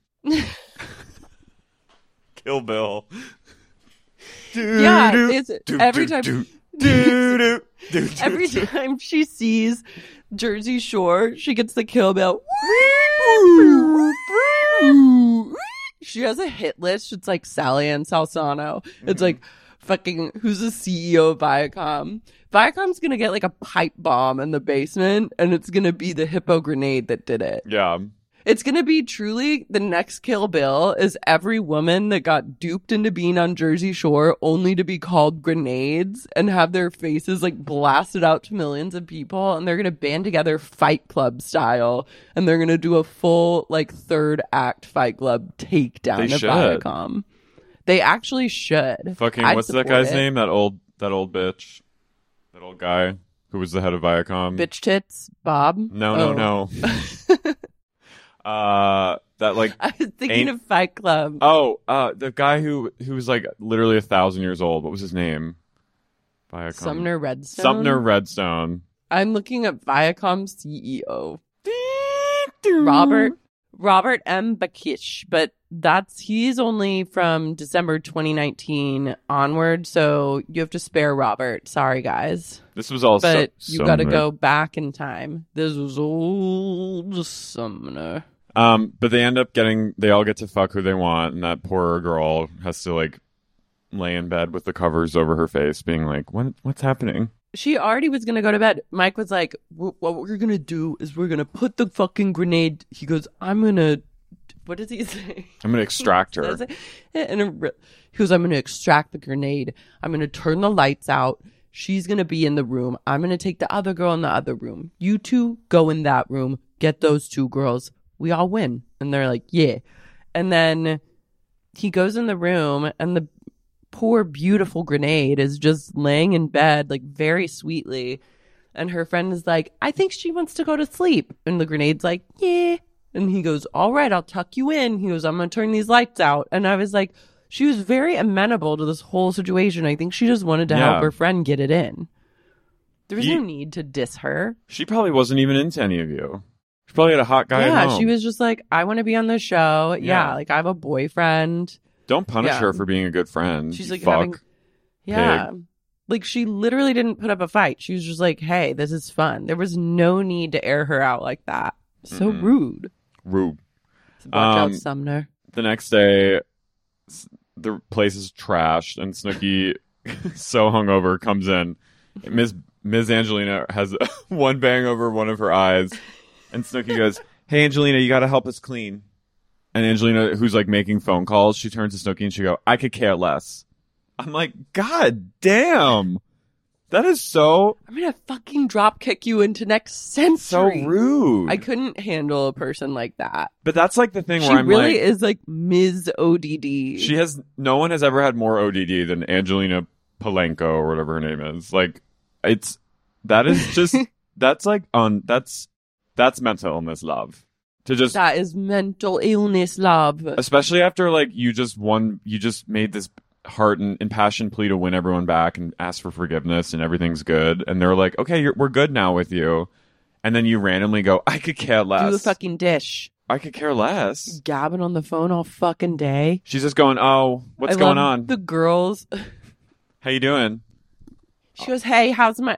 Kill Bill. Yeah, every time. Every time she sees Jersey Shore, she gets the Kill Bill. She has a hit list. It's like Sally Ann Salzano. It's like fucking who's the CEO of Viacom? Viacom's gonna get like a pipe bomb in the basement, and it's gonna be the hippo grenade that did it. Yeah. It's gonna be truly the next Kill Bill is every woman that got duped into being on Jersey Shore only to be called grenades and have their faces like blasted out to millions of people, and they're gonna band together Fight Club style, and they're gonna do a full like 3rd act Fight Club takedown of Viacom. They actually should. Fucking what's that guy's name? That old bitch. That old guy who was the head of Viacom. Bitch tits, Bob? No. That like I was thinking of Fight Club. Oh, the guy who was like literally 1,000 years old. What was his name? Viacom. Sumner Redstone. Sumner Redstone. I'm looking at Viacom's CEO. Robert M. Bakish, but he's only from December 2019 onward, so you have to spare Robert. Sorry, guys. This was all but you got to go back in time. This was old Sumner. But they all get to fuck who they want, and that poor girl has to like lay in bed with the covers over her face, being like, what's happening? She already was going to go to bed. Mike was like, what we're going to do is we're going to put the fucking grenade. He goes, what does he say? I'm going to extract her. And he goes, I'm going to extract the grenade. I'm going to turn the lights out. She's going to be in the room. I'm going to take the other girl in the other room. You 2 go in that room. Get those 2 girls. We all win. And they're like, yeah. And then he goes in the room and the poor, beautiful Grenade is just laying in bed, like very sweetly. And her friend is like, I think she wants to go to sleep. And the Grenade's like, yeah. And he goes, all right, I'll tuck you in. He goes, I'm going to turn these lights out. And I was like, she was very amenable to this whole situation. I think she just wanted to help her friend get it in. There was no need to diss her. She probably wasn't even into any of you. She probably had a hot guy at home. She was just like, I want to be on the show. Yeah, like I have a boyfriend. Don't punish her for being a good friend. She's like pig. Like she literally didn't put up a fight. She was just like, hey, this is fun. There was no need to air her out like that. So rude. Rude. Watch out, Sumner. The next day, the place is trashed, and Snooki, so hungover, comes in. Ms. Angelina has one bang over one of her eyes, and Snooki goes, hey, Angelina, you got to help us clean. And Angelina, who's like making phone calls, she turns to Snooki and she go, I could care less. I'm like, God damn. That is so... I'm going to fucking drop kick you into next century. So rude. I couldn't handle a person like that. But that's like the thing where I'm really like... She really is like Ms. ODD. No one has ever had more ODD than Angelina Palenko or whatever her name is. Like, that is just... that's mental illness love. That is mental illness love. Especially after like you just made this heart and impassioned plea to win everyone back and ask for forgiveness and everything's good, and they're like, okay, we're good now with you, and then you randomly go, I could care less. Do the fucking dish. I could care less. Gabbing on the phone all fucking day. She's just going, oh, what's going on? The girls. How you doing? She goes, hey, how's my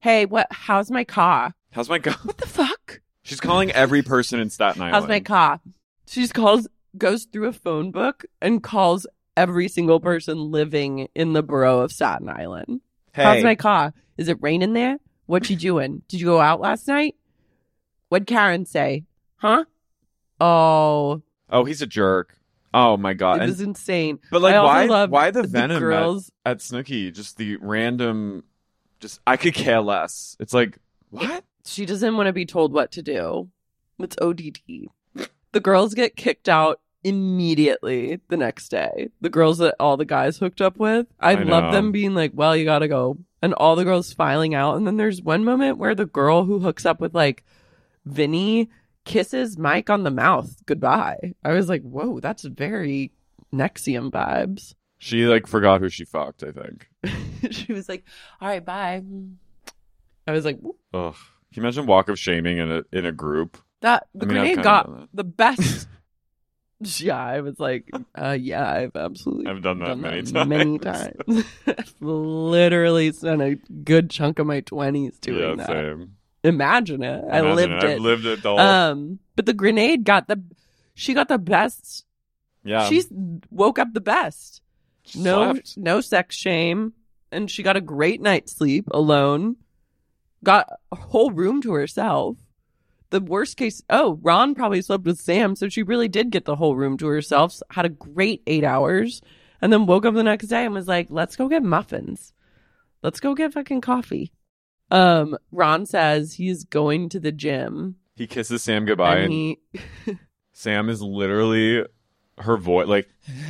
car? How's my car? What the fuck? She's calling every person in Staten Island. How's my car? She goes through a phone book and calls every single person living in the borough of Staten Island. Hey. How's my car? Is it raining there? What you doing? Did you go out last night? What'd Karen say? Huh? Oh, he's a jerk. Oh my God. It was insane. But like, why the venom girls at Snooki? Just the random, I could care less. It's like, what? She doesn't want to be told what to do. It's ODD. The girls get kicked out immediately the next day. The girls that all the guys hooked up with. I love them being like, well, you gotta go. And all the girls filing out. And then there's one moment where the girl who hooks up with like Vinny kisses Mike on the mouth goodbye. I was like, whoa, that's very NXIVM vibes. She like forgot who she fucked, I think. She was like, all right, bye. I was like, whoop. Ugh. Can you imagine walk of shaming in a group? Grenade got the best. Yeah, I was like, yeah, I've done that many times. I've literally spent a good chunk of my 20s doing that. Same. Imagine it. I lived it. I've lived it all. But the Grenade got the best. Yeah. She woke up the best. Slept. No sex shame. And she got a great night's sleep alone. Got a whole room to herself. The worst case, Ron probably slept with Sam, so she really did get the whole room to herself. Had a great 8 hours, and then woke up the next day and was like, let's go get muffins. Let's go get fucking coffee. Ron says he's going to the gym. He kisses Sam goodbye, and Sam is literally her voice, like...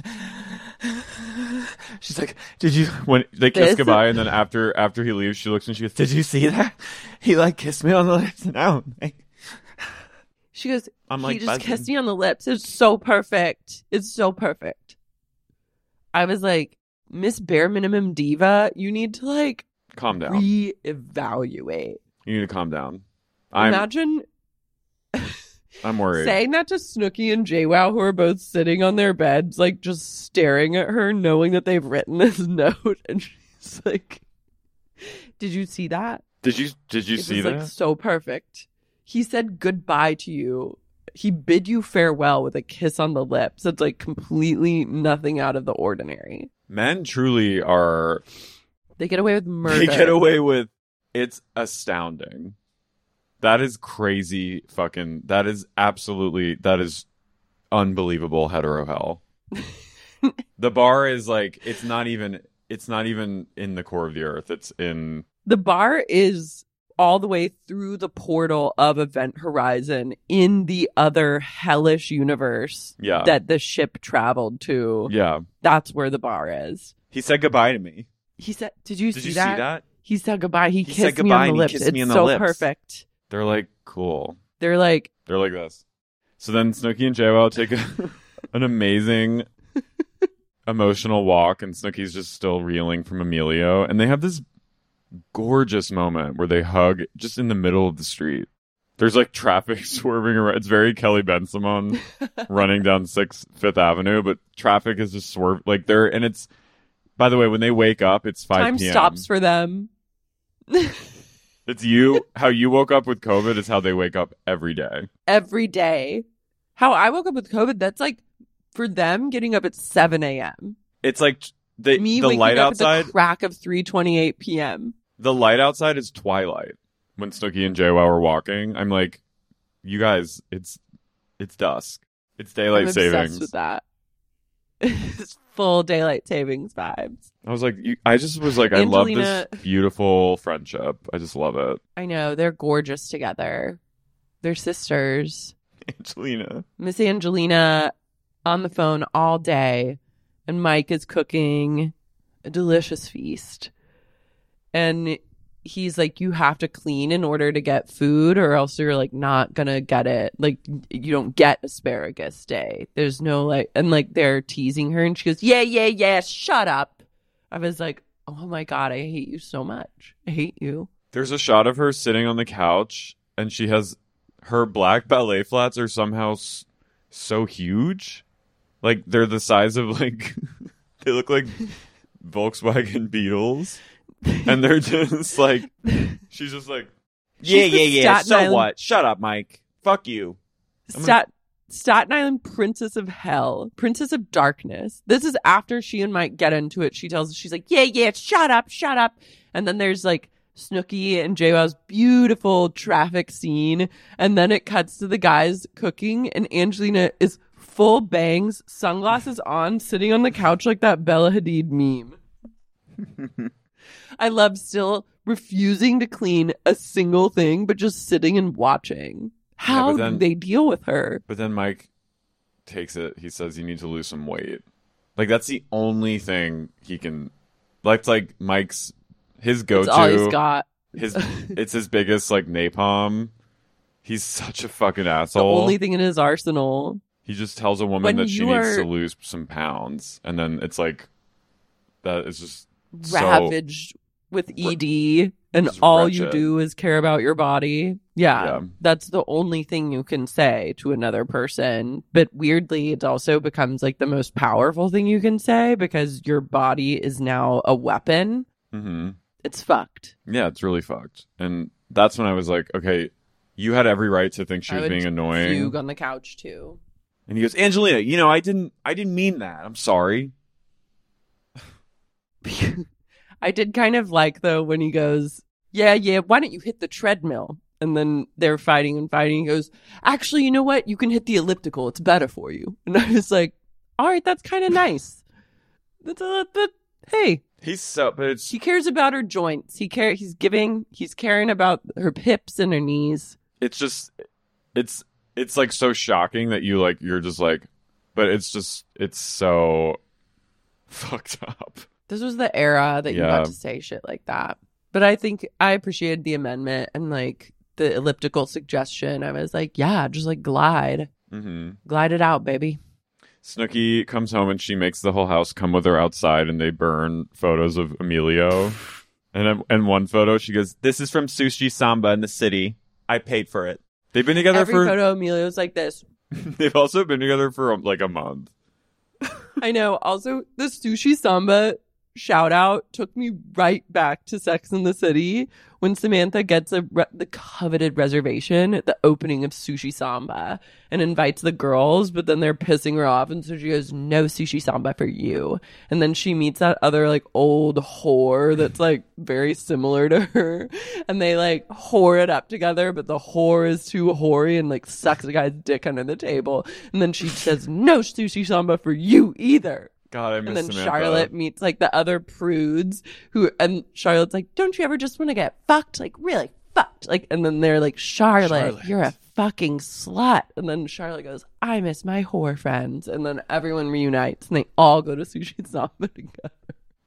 She's like, did you, when they kiss goodbye, and then after he leaves, she looks and she goes, did you see that? He like kissed me on the lips, and now she goes, I'm like, he just kissed me on the lips. It's so perfect. It's so perfect. I was like, Miss Bare Minimum Diva, you need to like calm down. Reevaluate. You need to calm down. Imagine I'm worried. Saying that to Snooki and JWoww, who are both sitting on their beds, like just staring at her, knowing that they've written this note, and she's like, "Did you see that? Did you see that? Like so perfect. He said goodbye to you. He bid you farewell with a kiss on the lips. It's like completely nothing out of the ordinary. Men truly are. They get away with murder. They get away with. It's astounding. That is crazy fucking, that is unbelievable hetero hell. The bar is like, it's not even in the core of the earth. It's in... The bar is all the way through the portal of Event Horizon in the other hellish universe that the ship traveled to. Yeah. That's where the bar is. He said goodbye to me. He said, did you Did see you that? see that? He said goodbye. He said kissed me goodbye on the and he lips. kissed me It's on the so lips. perfect. They're like, cool. They're like this. So then Snooki and JWoww take an amazing emotional walk, and Snooki's just still reeling from Emilio. And they have this gorgeous moment where they hug just in the middle of the street. There's like traffic swerving around. It's very Kelly Bensimon running down Fifth Avenue, but traffic is just like they're, and it's, by the way, when they wake up, it's 5 time p.m. stops for them. It's how you woke up with COVID is how they wake up every day. Every day. How I woke up with COVID, that's like for them getting up at 7 a.m. It's like the waking light up outside. at the crack of 3:28 p.m. The light outside is twilight. When Snooki and JWoww are walking, I'm like, you guys, it's dusk. It's daylight I'm savings. obsessed with that. It's full daylight savings vibes. I was like, I just was like, I love Angelina- this beautiful friendship. I just love it. I know, they're gorgeous together. They're sisters. Angelina. Miss Angelina on the phone all day, and Mike is cooking a delicious feast. And he's like, you have to clean in order to get food, or else you're like not gonna get it. Like, you don't get asparagus day. There's no like, and like they're teasing her, and she goes, yeah, shut up. I was like, oh my God, I hate you so much. I hate you. There's a shot of her sitting on the couch, and she has her black ballet flats are somehow so huge. Like, they're the size of like, they look like Volkswagen Beetles. And they're just like, she's just like, yeah. Staten So Island- what? Shut up, Mike. Fuck you. Staten Island Princess of Hell, Princess of Darkness. This is after she and Mike get into it. She's like, yeah, shut up. And then there's like Snooki and JWoww's beautiful traffic scene. And then it cuts to the guys cooking, and Angelina is full bangs, sunglasses on, sitting on the couch like that Bella Hadid meme. I love still refusing to clean a single thing, but just sitting and watching. How do they deal with her? But then Mike takes it. He says, you need to lose some weight. Like, that's the only thing he can. Like Mike's, his go-to. It's all he's got. It's his biggest, like, napalm. He's such a fucking The asshole. only thing in his arsenal. He just tells a woman When that she you needs are- to lose some pounds. And then it's like, that is just Ravaged with ED, and Just all wretched. you do is care about your body. Yeah, that's the only thing you can say to another person. But weirdly, it also becomes like the most powerful thing you can say, because your body is now a weapon. Mm-hmm. It's fucked. Yeah, it's really fucked. And that's when I was like, okay, you had every right to think she I was would being annoying. fugue on the couch too. And he goes, Angelina, I didn't mean that. I'm sorry. I did kind of like, though, when he goes, yeah, why don't you hit the treadmill? And then they're fighting and fighting. He goes, actually, you know what? You can hit the elliptical. It's better for you. And I was like, all right, that's kind of nice. Hey. He cares about her joints. He's caring about her hips and her knees. It's just, it's like so shocking that you're just like, but it's so fucked up. This was the era that you Yeah. got to say shit like that. But I think I appreciated the amendment and like the elliptical suggestion. I was like, yeah, just like glide. Mm-hmm. Glide it out, baby. Snooki comes home and she makes the whole house come with her outside, and they burn photos of Emilio. And one photo, she goes, "This is from Sushi Samba in the city. I paid for it." They've been together Every photo of Emilio's like this. They've also been together for like a month. I know. Also, the Sushi Samba shout out took me right back to Sex and the City when Samantha gets the coveted reservation at the opening of Sushi Samba and invites the girls, but then they're pissing her off, and so she goes, "No Sushi Samba for you." And then she meets that other like old whore that's like very similar to her, and they like whore it up together, but the whore is too hoary and like sucks the guy's dick under the table, and then she says, "No Sushi Samba for you either." God, I miss And then Samantha. Charlotte meets like the other prudes and Charlotte's like, "Don't you ever just want to get fucked? Like really fucked?" Like, and then they're like, Charlotte, you're a fucking slut. And then Charlotte goes, "I miss my whore friends." And then everyone reunites and they all go to Sushi Samba together.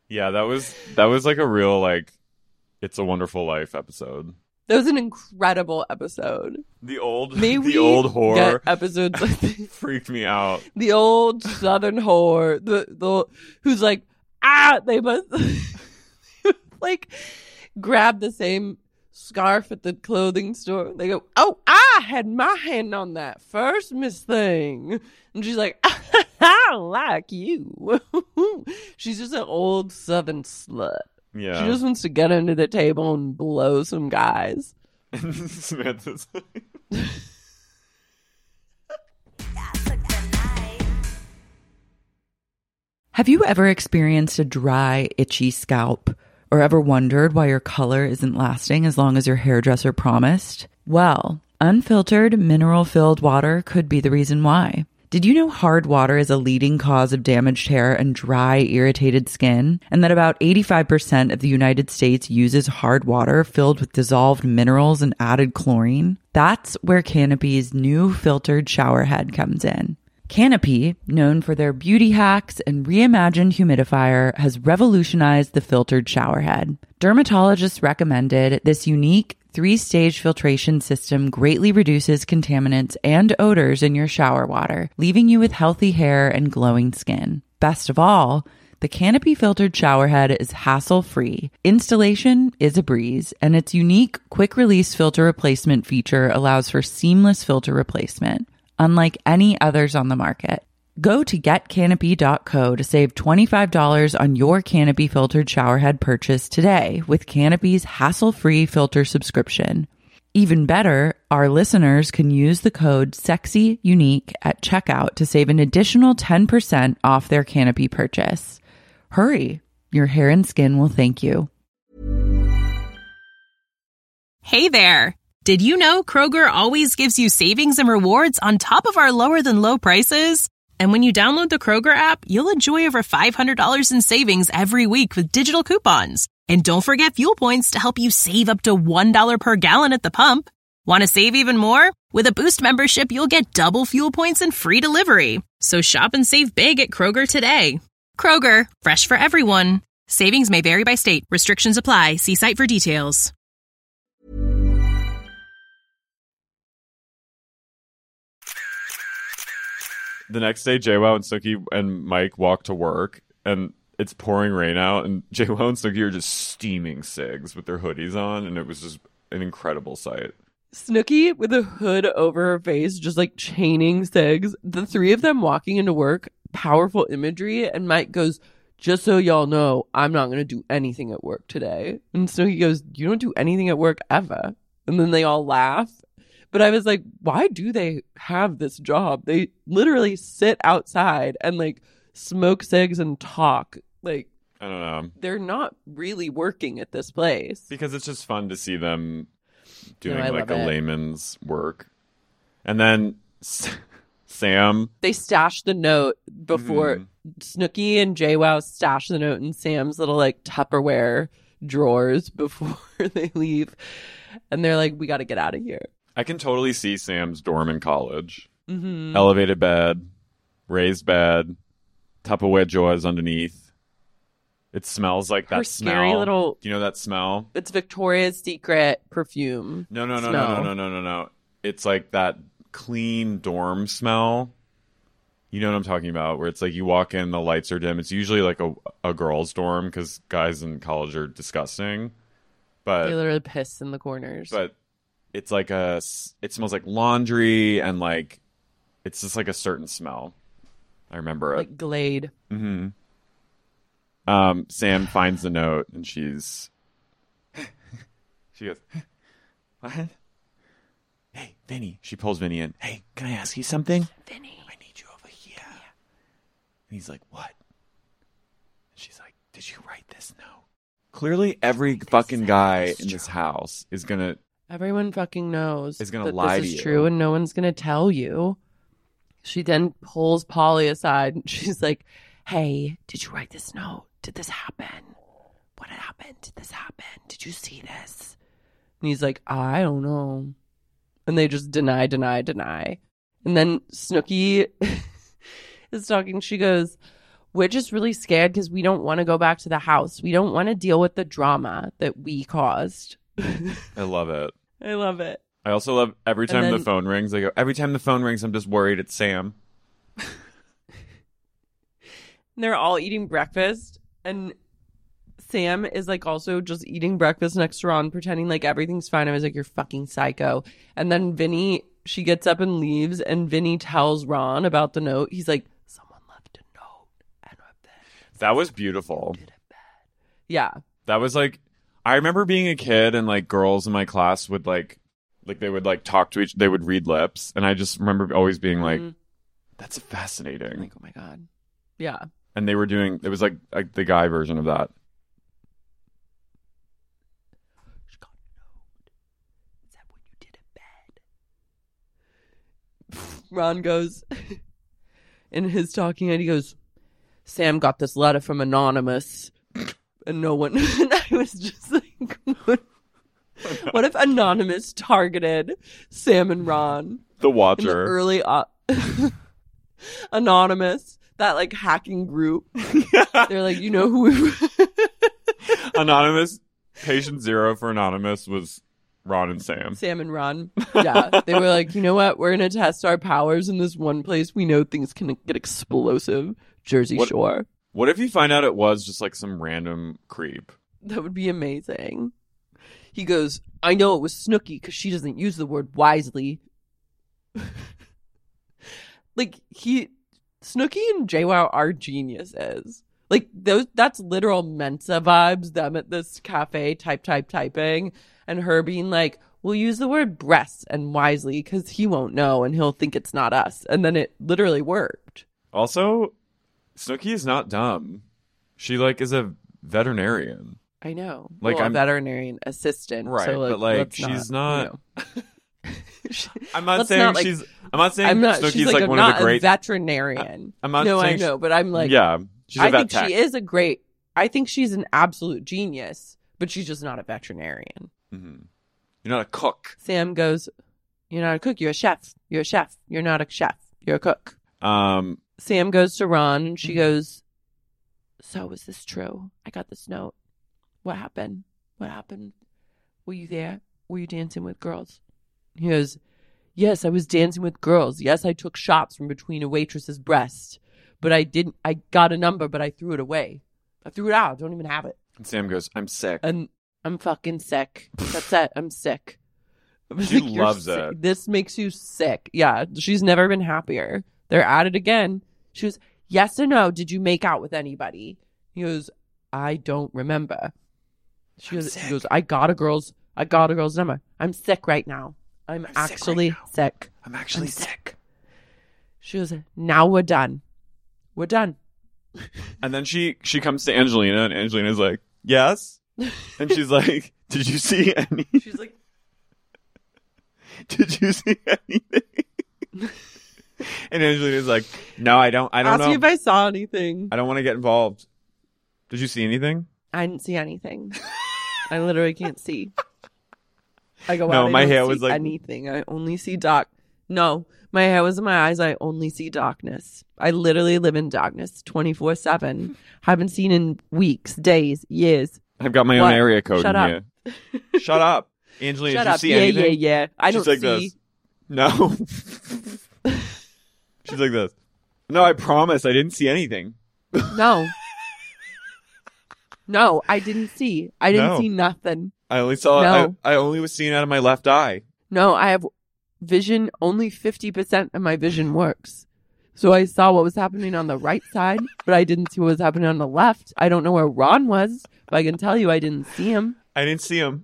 Yeah, that was like a real like It's a Wonderful Life episode. That was an incredible episode. The old Maybe old whore get episodes like this. freaked me out. The old Southern whore, the who's like, they must like grab the same scarf at the clothing store. They go, oh, I had my hand on that first, Miss Thing. And she's like, I like you. She's just an old Southern slut. Yeah. She just wants to get under the table and blow some guys. Samantha's Have you ever experienced a dry, itchy scalp? Or ever wondered why your color isn't lasting as long as your hairdresser promised? Well, unfiltered, mineral-filled water could be the reason why. Did you know hard water is a leading cause of damaged hair and dry, irritated skin? And that about 85% of the United States uses hard water filled with dissolved minerals and added chlorine? That's where Canopy's new filtered shower head comes in. Canopy, known for their beauty hacks and reimagined humidifier, has revolutionized the filtered shower head. Dermatologists recommended this unique 3-stage filtration system greatly reduces contaminants and odors in your shower water, leaving you with healthy hair and glowing skin. Best of all, the Canopy filtered shower head is hassle-free. Installation is a breeze, and its unique quick-release filter replacement feature allows for seamless filter replacement, unlike any others on the market. Go to getcanopy.co to save $25 on your Canopy filtered showerhead purchase today with Canopy's hassle-free filter subscription. Even better, our listeners can use the code SEXYUNIQUE at checkout to save an additional 10% off their Canopy purchase. Hurry, your hair and skin will thank you. Hey there! Did you know Kroger always gives you savings and rewards on top of our lower than low prices? And when you download the Kroger app, you'll enjoy over $500 in savings every week with digital coupons. And don't forget fuel points to help you save up to $1 per gallon at the pump. Want to save even more? With a Boost membership, you'll get double fuel points and free delivery. So shop and save big at Kroger today. Kroger, fresh for everyone. Savings may vary by state. Restrictions apply. See site for details. The next day, JWoww and Snooki and Mike walk to work, and it's pouring rain out, and JWoww and Snooki are just steaming cigs with their hoodies on, and it was just an incredible sight. Snooki with a hood over her face, just like chaining cigs. The three of them walking into work, powerful imagery, and Mike goes, just so y'all know, I'm not going to do anything at work today. And Snooki goes, you don't do anything at work ever. And then they all laugh. But I was like, why do they have this job? They literally sit outside and like smoke cigs and talk. Like, I don't know. They're not really working at this place. Because it's just fun to see them doing No, like a love it. layman's work. And then Sam. They stash the note before Snooki and JWoww stash the note in Sam's little like Tupperware drawers before they leave. And they're like, we got to get out of here. I can totally see Sam's dorm in college. Mm-hmm. Elevated bed, raised bed, Tupperware drawers underneath. It smells like Her that scary smell. little- Do you know that smell? It's Victoria's Secret perfume. No. smell. It's like that clean dorm smell. You know what I'm talking about? Where it's like you walk in, the lights are dim. It's usually like a girl's dorm because guys in college are disgusting. They literally piss in the corners. But it's like it smells like laundry and like it's just like a certain smell. I remember it. Like Glade. Mm-hmm. Sam finds the note and she goes, what? Hey, Vinny. She pulls Vinny in. Hey, can I ask you something? Vinny. I need you over here. Yeah. And he's like, what? And she's like, did you write this note? Clearly every fucking guy in this house is gonna Everyone fucking knows is gonna that lie this to is you. true and no one's gonna tell you. She then pulls Polly aside and she's like, hey, did you write this note? Did this happen? What happened? Did this happen? Did you see this? And he's like, I don't know. And they just deny. And then Snooki is talking. She goes, we're just really scared because we don't want to go back to the house. We don't want to deal with the drama that we caused. I love it. I love it. I also love every time then- the phone rings. I go, every time the phone rings, I'm just worried it's Sam. They're all eating breakfast, and Sam is like also just eating breakfast next to Ron, pretending like everything's fine. I was like, you're fucking psycho. And then Vinny, she gets up and leaves, and Vinny tells Ron about the note. He's like, someone left a note. And That was beautiful. yeah. That was like, I remember being a kid and like girls in my class would like they would like talk to they would read lips. And I just remember always being like, that's fascinating. Like, oh my God. Yeah. And they were doing, it was like the guy version of that. Is that what you did in bed? Ron goes, in his talking head, he goes, Sam got this letter from Anonymous. And no one, and I was just like, what if Anonymous targeted Sam and Ron? The In the Watcher. early, Anonymous, that like hacking group. They're like, you know who Anonymous, patient zero for Anonymous was Ron and Sam. Sam and Ron. Yeah. They were like, you know what? We're going to test our powers in this one place we know things can get explosive. Jersey Shore. What if you find out it was just like some random creep? That would be amazing. He goes, I know it was Snooki because she doesn't use the word wisely. Like, Snooki and JWoww are geniuses. Like, that's literal Mensa vibes, them at this cafe typing, and her being like, we'll use the word breasts and wisely because he won't know and he'll think it's not us. And then it literally worked. Also, Snooki is not dumb. She like is a veterinarian. I know. Like, well, I'm- a veterinarian assistant. Right, so, but like let's she's not. not. You know. I'm not Let's saying not, like- she's. I'm not saying I'm not. Snooki's She's like like one not of the great. a veterinarian. I'm not No, I saying know, but I'm like, yeah, she's a I vet think tech. she is a great. I think she's an absolute genius, but she's just not a veterinarian. Mhm. You're not a cook. Sam goes, "You're not a cook. You're a chef. You're a chef. You're not a chef. You're a cook." Sam goes to Ron, and she goes, "So is this true? I got this note. What happened? What happened? Were you there? Were you dancing with girls?" He goes, "Yes, I was dancing with girls. Yes, I took shots from between a waitress's breast. But I didn't. I got a number, but I threw it away. I threw it out. I don't even have it. And Sam goes, "I'm sick." And I'm fucking sick. That's it. I'm sick." I was She like, "You're loves sick. it. This makes you sick." Yeah, she's never been happier. They're at it again. She goes, "Yes or no? Did you make out with anybody?" He goes, "I don't remember." She goes, I got a girl's number. I'm sick right now. I'm actually sick. I'm actually sick. She goes, "Now we're done. We're done." And then she comes to Angelina, and Angelina's like, "Yes," and she's like, "Did you see any? She's like, Did you see anything?" And Angelina's like, "No, I don't ask know. me if I saw anything. I don't want to get involved." Did you see anything? I didn't see anything. I literally can't see. I go, No, out, I my don't hair see was like- anything. I only see dark. No, my hair was in my eyes. I only see darkness. I literally live in darkness 24/7. Haven't seen in weeks, days, years. I've got my own What? area code Shut in up. here. Shut up, Angelina. Shut did you up. see Yeah, anything? yeah. I She's don't like see. this. No. She's like this. No, I promise I didn't see anything. No. No, I didn't see. I didn't No. see nothing. I only saw. No. I only was seeing out of my left eye. No, I have vision. Only 50% of my vision works. So I saw what was happening on the right side, but I didn't see what was happening on the left. I don't know where Ron was, but I can tell you I didn't see him. I didn't see him.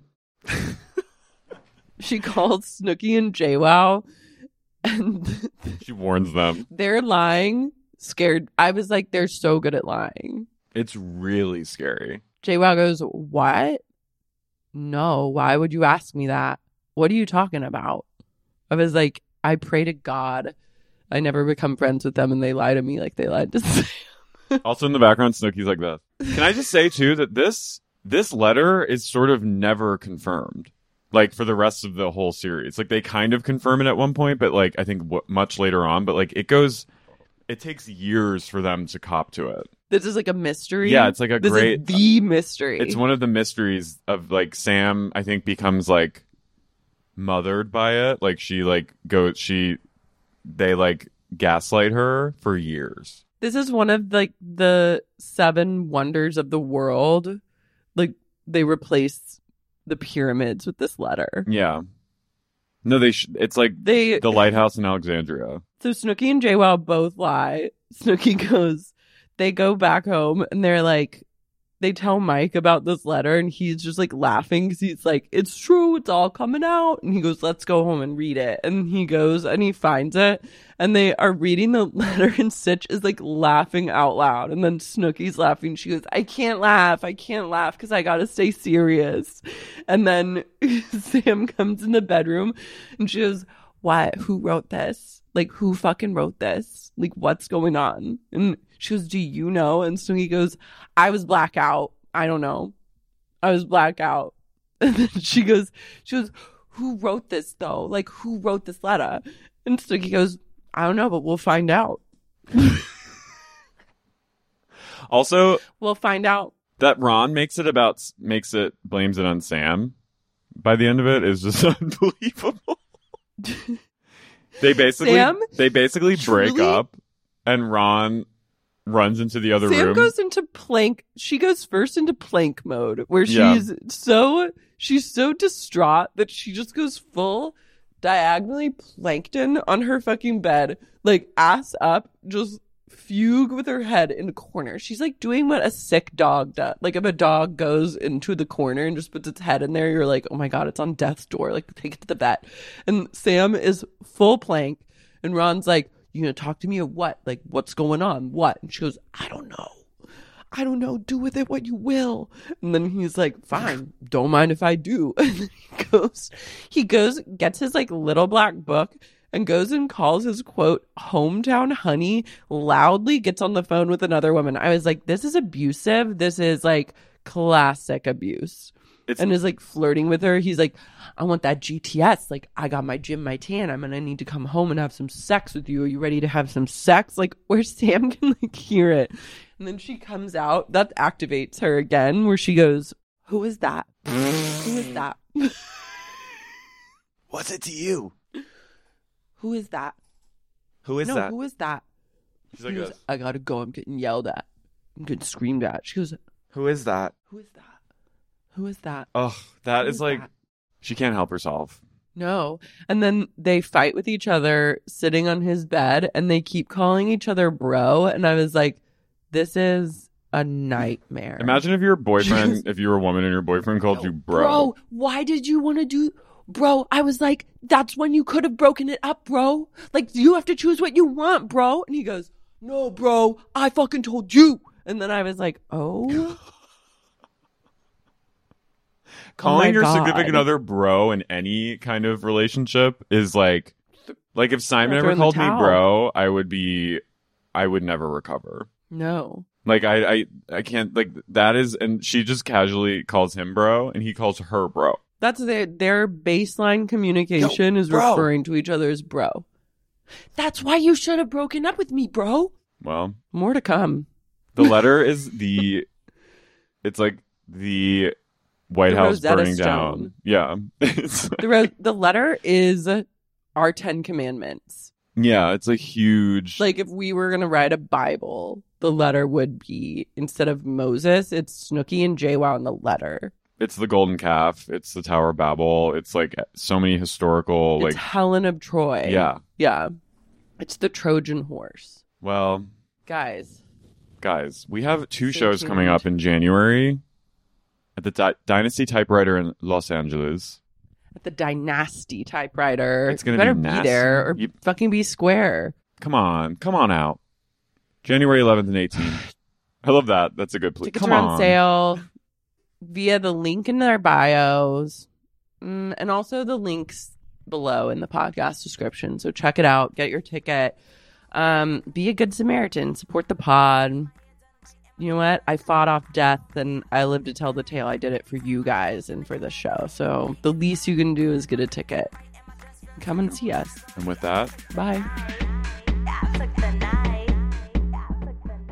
She called Snooki and JWoww, and She warns them. they're lying, scared. I was like, they're so good at lying. It's really scary. JWoww goes, "What? No, why would you ask me that? What are you talking about?" I was like, I pray to God I never become friends with them and they lie to me like they lied to Sam. Also in the background, Snooki's like this. Can I just say too that this letter is sort of never confirmed. Like for the rest of the whole series, like they kind of confirm it at one point, but like I think much later on. But like it takes years for them to cop to it. This is like a mystery. Yeah, it's like this is the mystery. It's one of the mysteries of like Sam, I think, becomes like mothered by it. Like they like gaslight her for years. This is one of like the 7 wonders of the world. Like they replace the pyramids with this letter. Yeah. No, it's like the lighthouse in Alexandria. So Snooki and JWoww both lie. Snooki goes, they go back home and they're like, they tell Mike about this letter and he's just like laughing because he's like, it's true, it's all coming out. And he goes, let's go home and read it. And he goes and he finds it and they are reading the letter and Stitch is like laughing out loud. And then Snooki's laughing. She goes, I can't laugh because I gotta stay serious. And then Sam comes in the bedroom and she goes, what? Who wrote this? Like, who fucking wrote this? Like, what's going on? And she goes, do you know? And Snooki goes, I was blackout. I don't know. I was blackout. And then she goes, who wrote this though? Like, who wrote this letter? And Snooki goes, I don't know, but we'll find out. Also, we'll find out. That Ron blames it on Sam. By the end of it is just unbelievable. They basically break up and Ron runs into the other room. Sam goes into plank. She goes first into plank mode where she's so distraught that she just goes full diagonally plankton on her fucking bed, like ass up, just fugue with her head in a corner. She's like doing what a sick dog does. Like if a dog goes into the corner and just puts its head in there, you're like, oh my God, it's on death's door. Like take it to the vet. And Sam is full plank and Ron's like, you gonna talk to me or what? Like what's going on? What? And she goes, I don't know. Do with it what you will. And then he's like, fine, don't mind if I do. And then he goes, gets his like little black book and goes and calls his quote hometown honey, loudly gets on the phone with another woman. I was like, this is abusive. This is like classic abuse. And is like flirting with her. He's like, I want that GTS. Like, I got my gym, my tan. I'm gonna need to come home and have some sex with you. Are you ready to have some sex? Like, where Sam can like hear it. And then she comes out. That activates her again, where she goes, who is that? Who is that? What's it to you? Who is that? Who is that? Who is that? She's like, I gotta go. I'm getting yelled at. I'm getting screamed at. She goes, who is that? Who is that? Who is that? Oh, that is like, she can't help herself. No. And then they fight with each other sitting on his bed and they keep calling each other bro. And I was like, this is a nightmare. Imagine if your boyfriend, if you were a woman and your boyfriend called you bro. Bro, why did you want to do... Bro, I was like, that's when you could have broken it up, bro. Like, you have to choose what you want, bro. And he goes, no, bro, I fucking told you. And then I was like, oh... Calling your significant other bro in any kind of relationship is like if Simon ever called me bro, I would never recover. No. Like I can't, like that is, and she just casually calls him bro and he calls her bro. That's their baseline communication is referring to each other as bro. That's why you should have broken up with me, bro. Well, more to come. The letter is it's like the White House burning down. Yeah. The letter is our 10 Commandments. Yeah, it's a huge... Like if we were going to write a Bible, the letter would be, instead of Moses, it's Snooki and JWoww in the letter. It's the Golden Calf. It's the Tower of Babel. It's like so many historical... It's Helen of Troy. Yeah. Yeah. It's the Trojan horse. Well... Guys, we have 2 shows coming up in January. At the Dynasty Typewriter in Los Angeles. At the Dynasty Typewriter. It's going to be nasty. Be there or fucking be square. Come on out. January 11th and 18th. I love that. That's a good place. Tickets are on sale via the link in their bios and also the links below in the podcast description. So check it out. Get your ticket. Be a good Samaritan. Support the pod. You know what? I fought off death and I lived to tell the tale. I did it for you guys and for the show. So the least you can do is get a ticket. Come and see us. And with that, bye.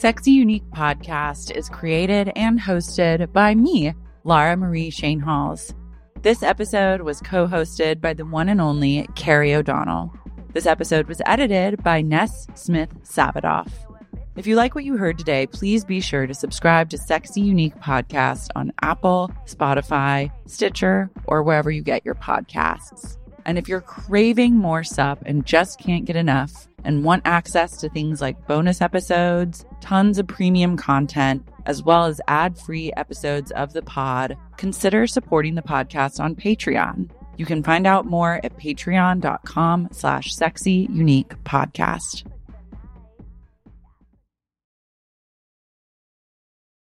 Sexy Unique podcast is created and hosted by me, Lara Marie Shane Halls. This episode was co-hosted by the one and only Carrie O'Donnell. This episode was edited by Ness Smith-Savadoff. If you like what you heard today, please be sure to subscribe to Sexy Unique Podcast on Apple, Spotify, Stitcher, or wherever you get your podcasts. And if you're craving more sup and just can't get enough and want access to things like bonus episodes, tons of premium content, as well as ad-free episodes of the pod, consider supporting the podcast on Patreon. You can find out more at patreon.com/sexyuniquepodcast.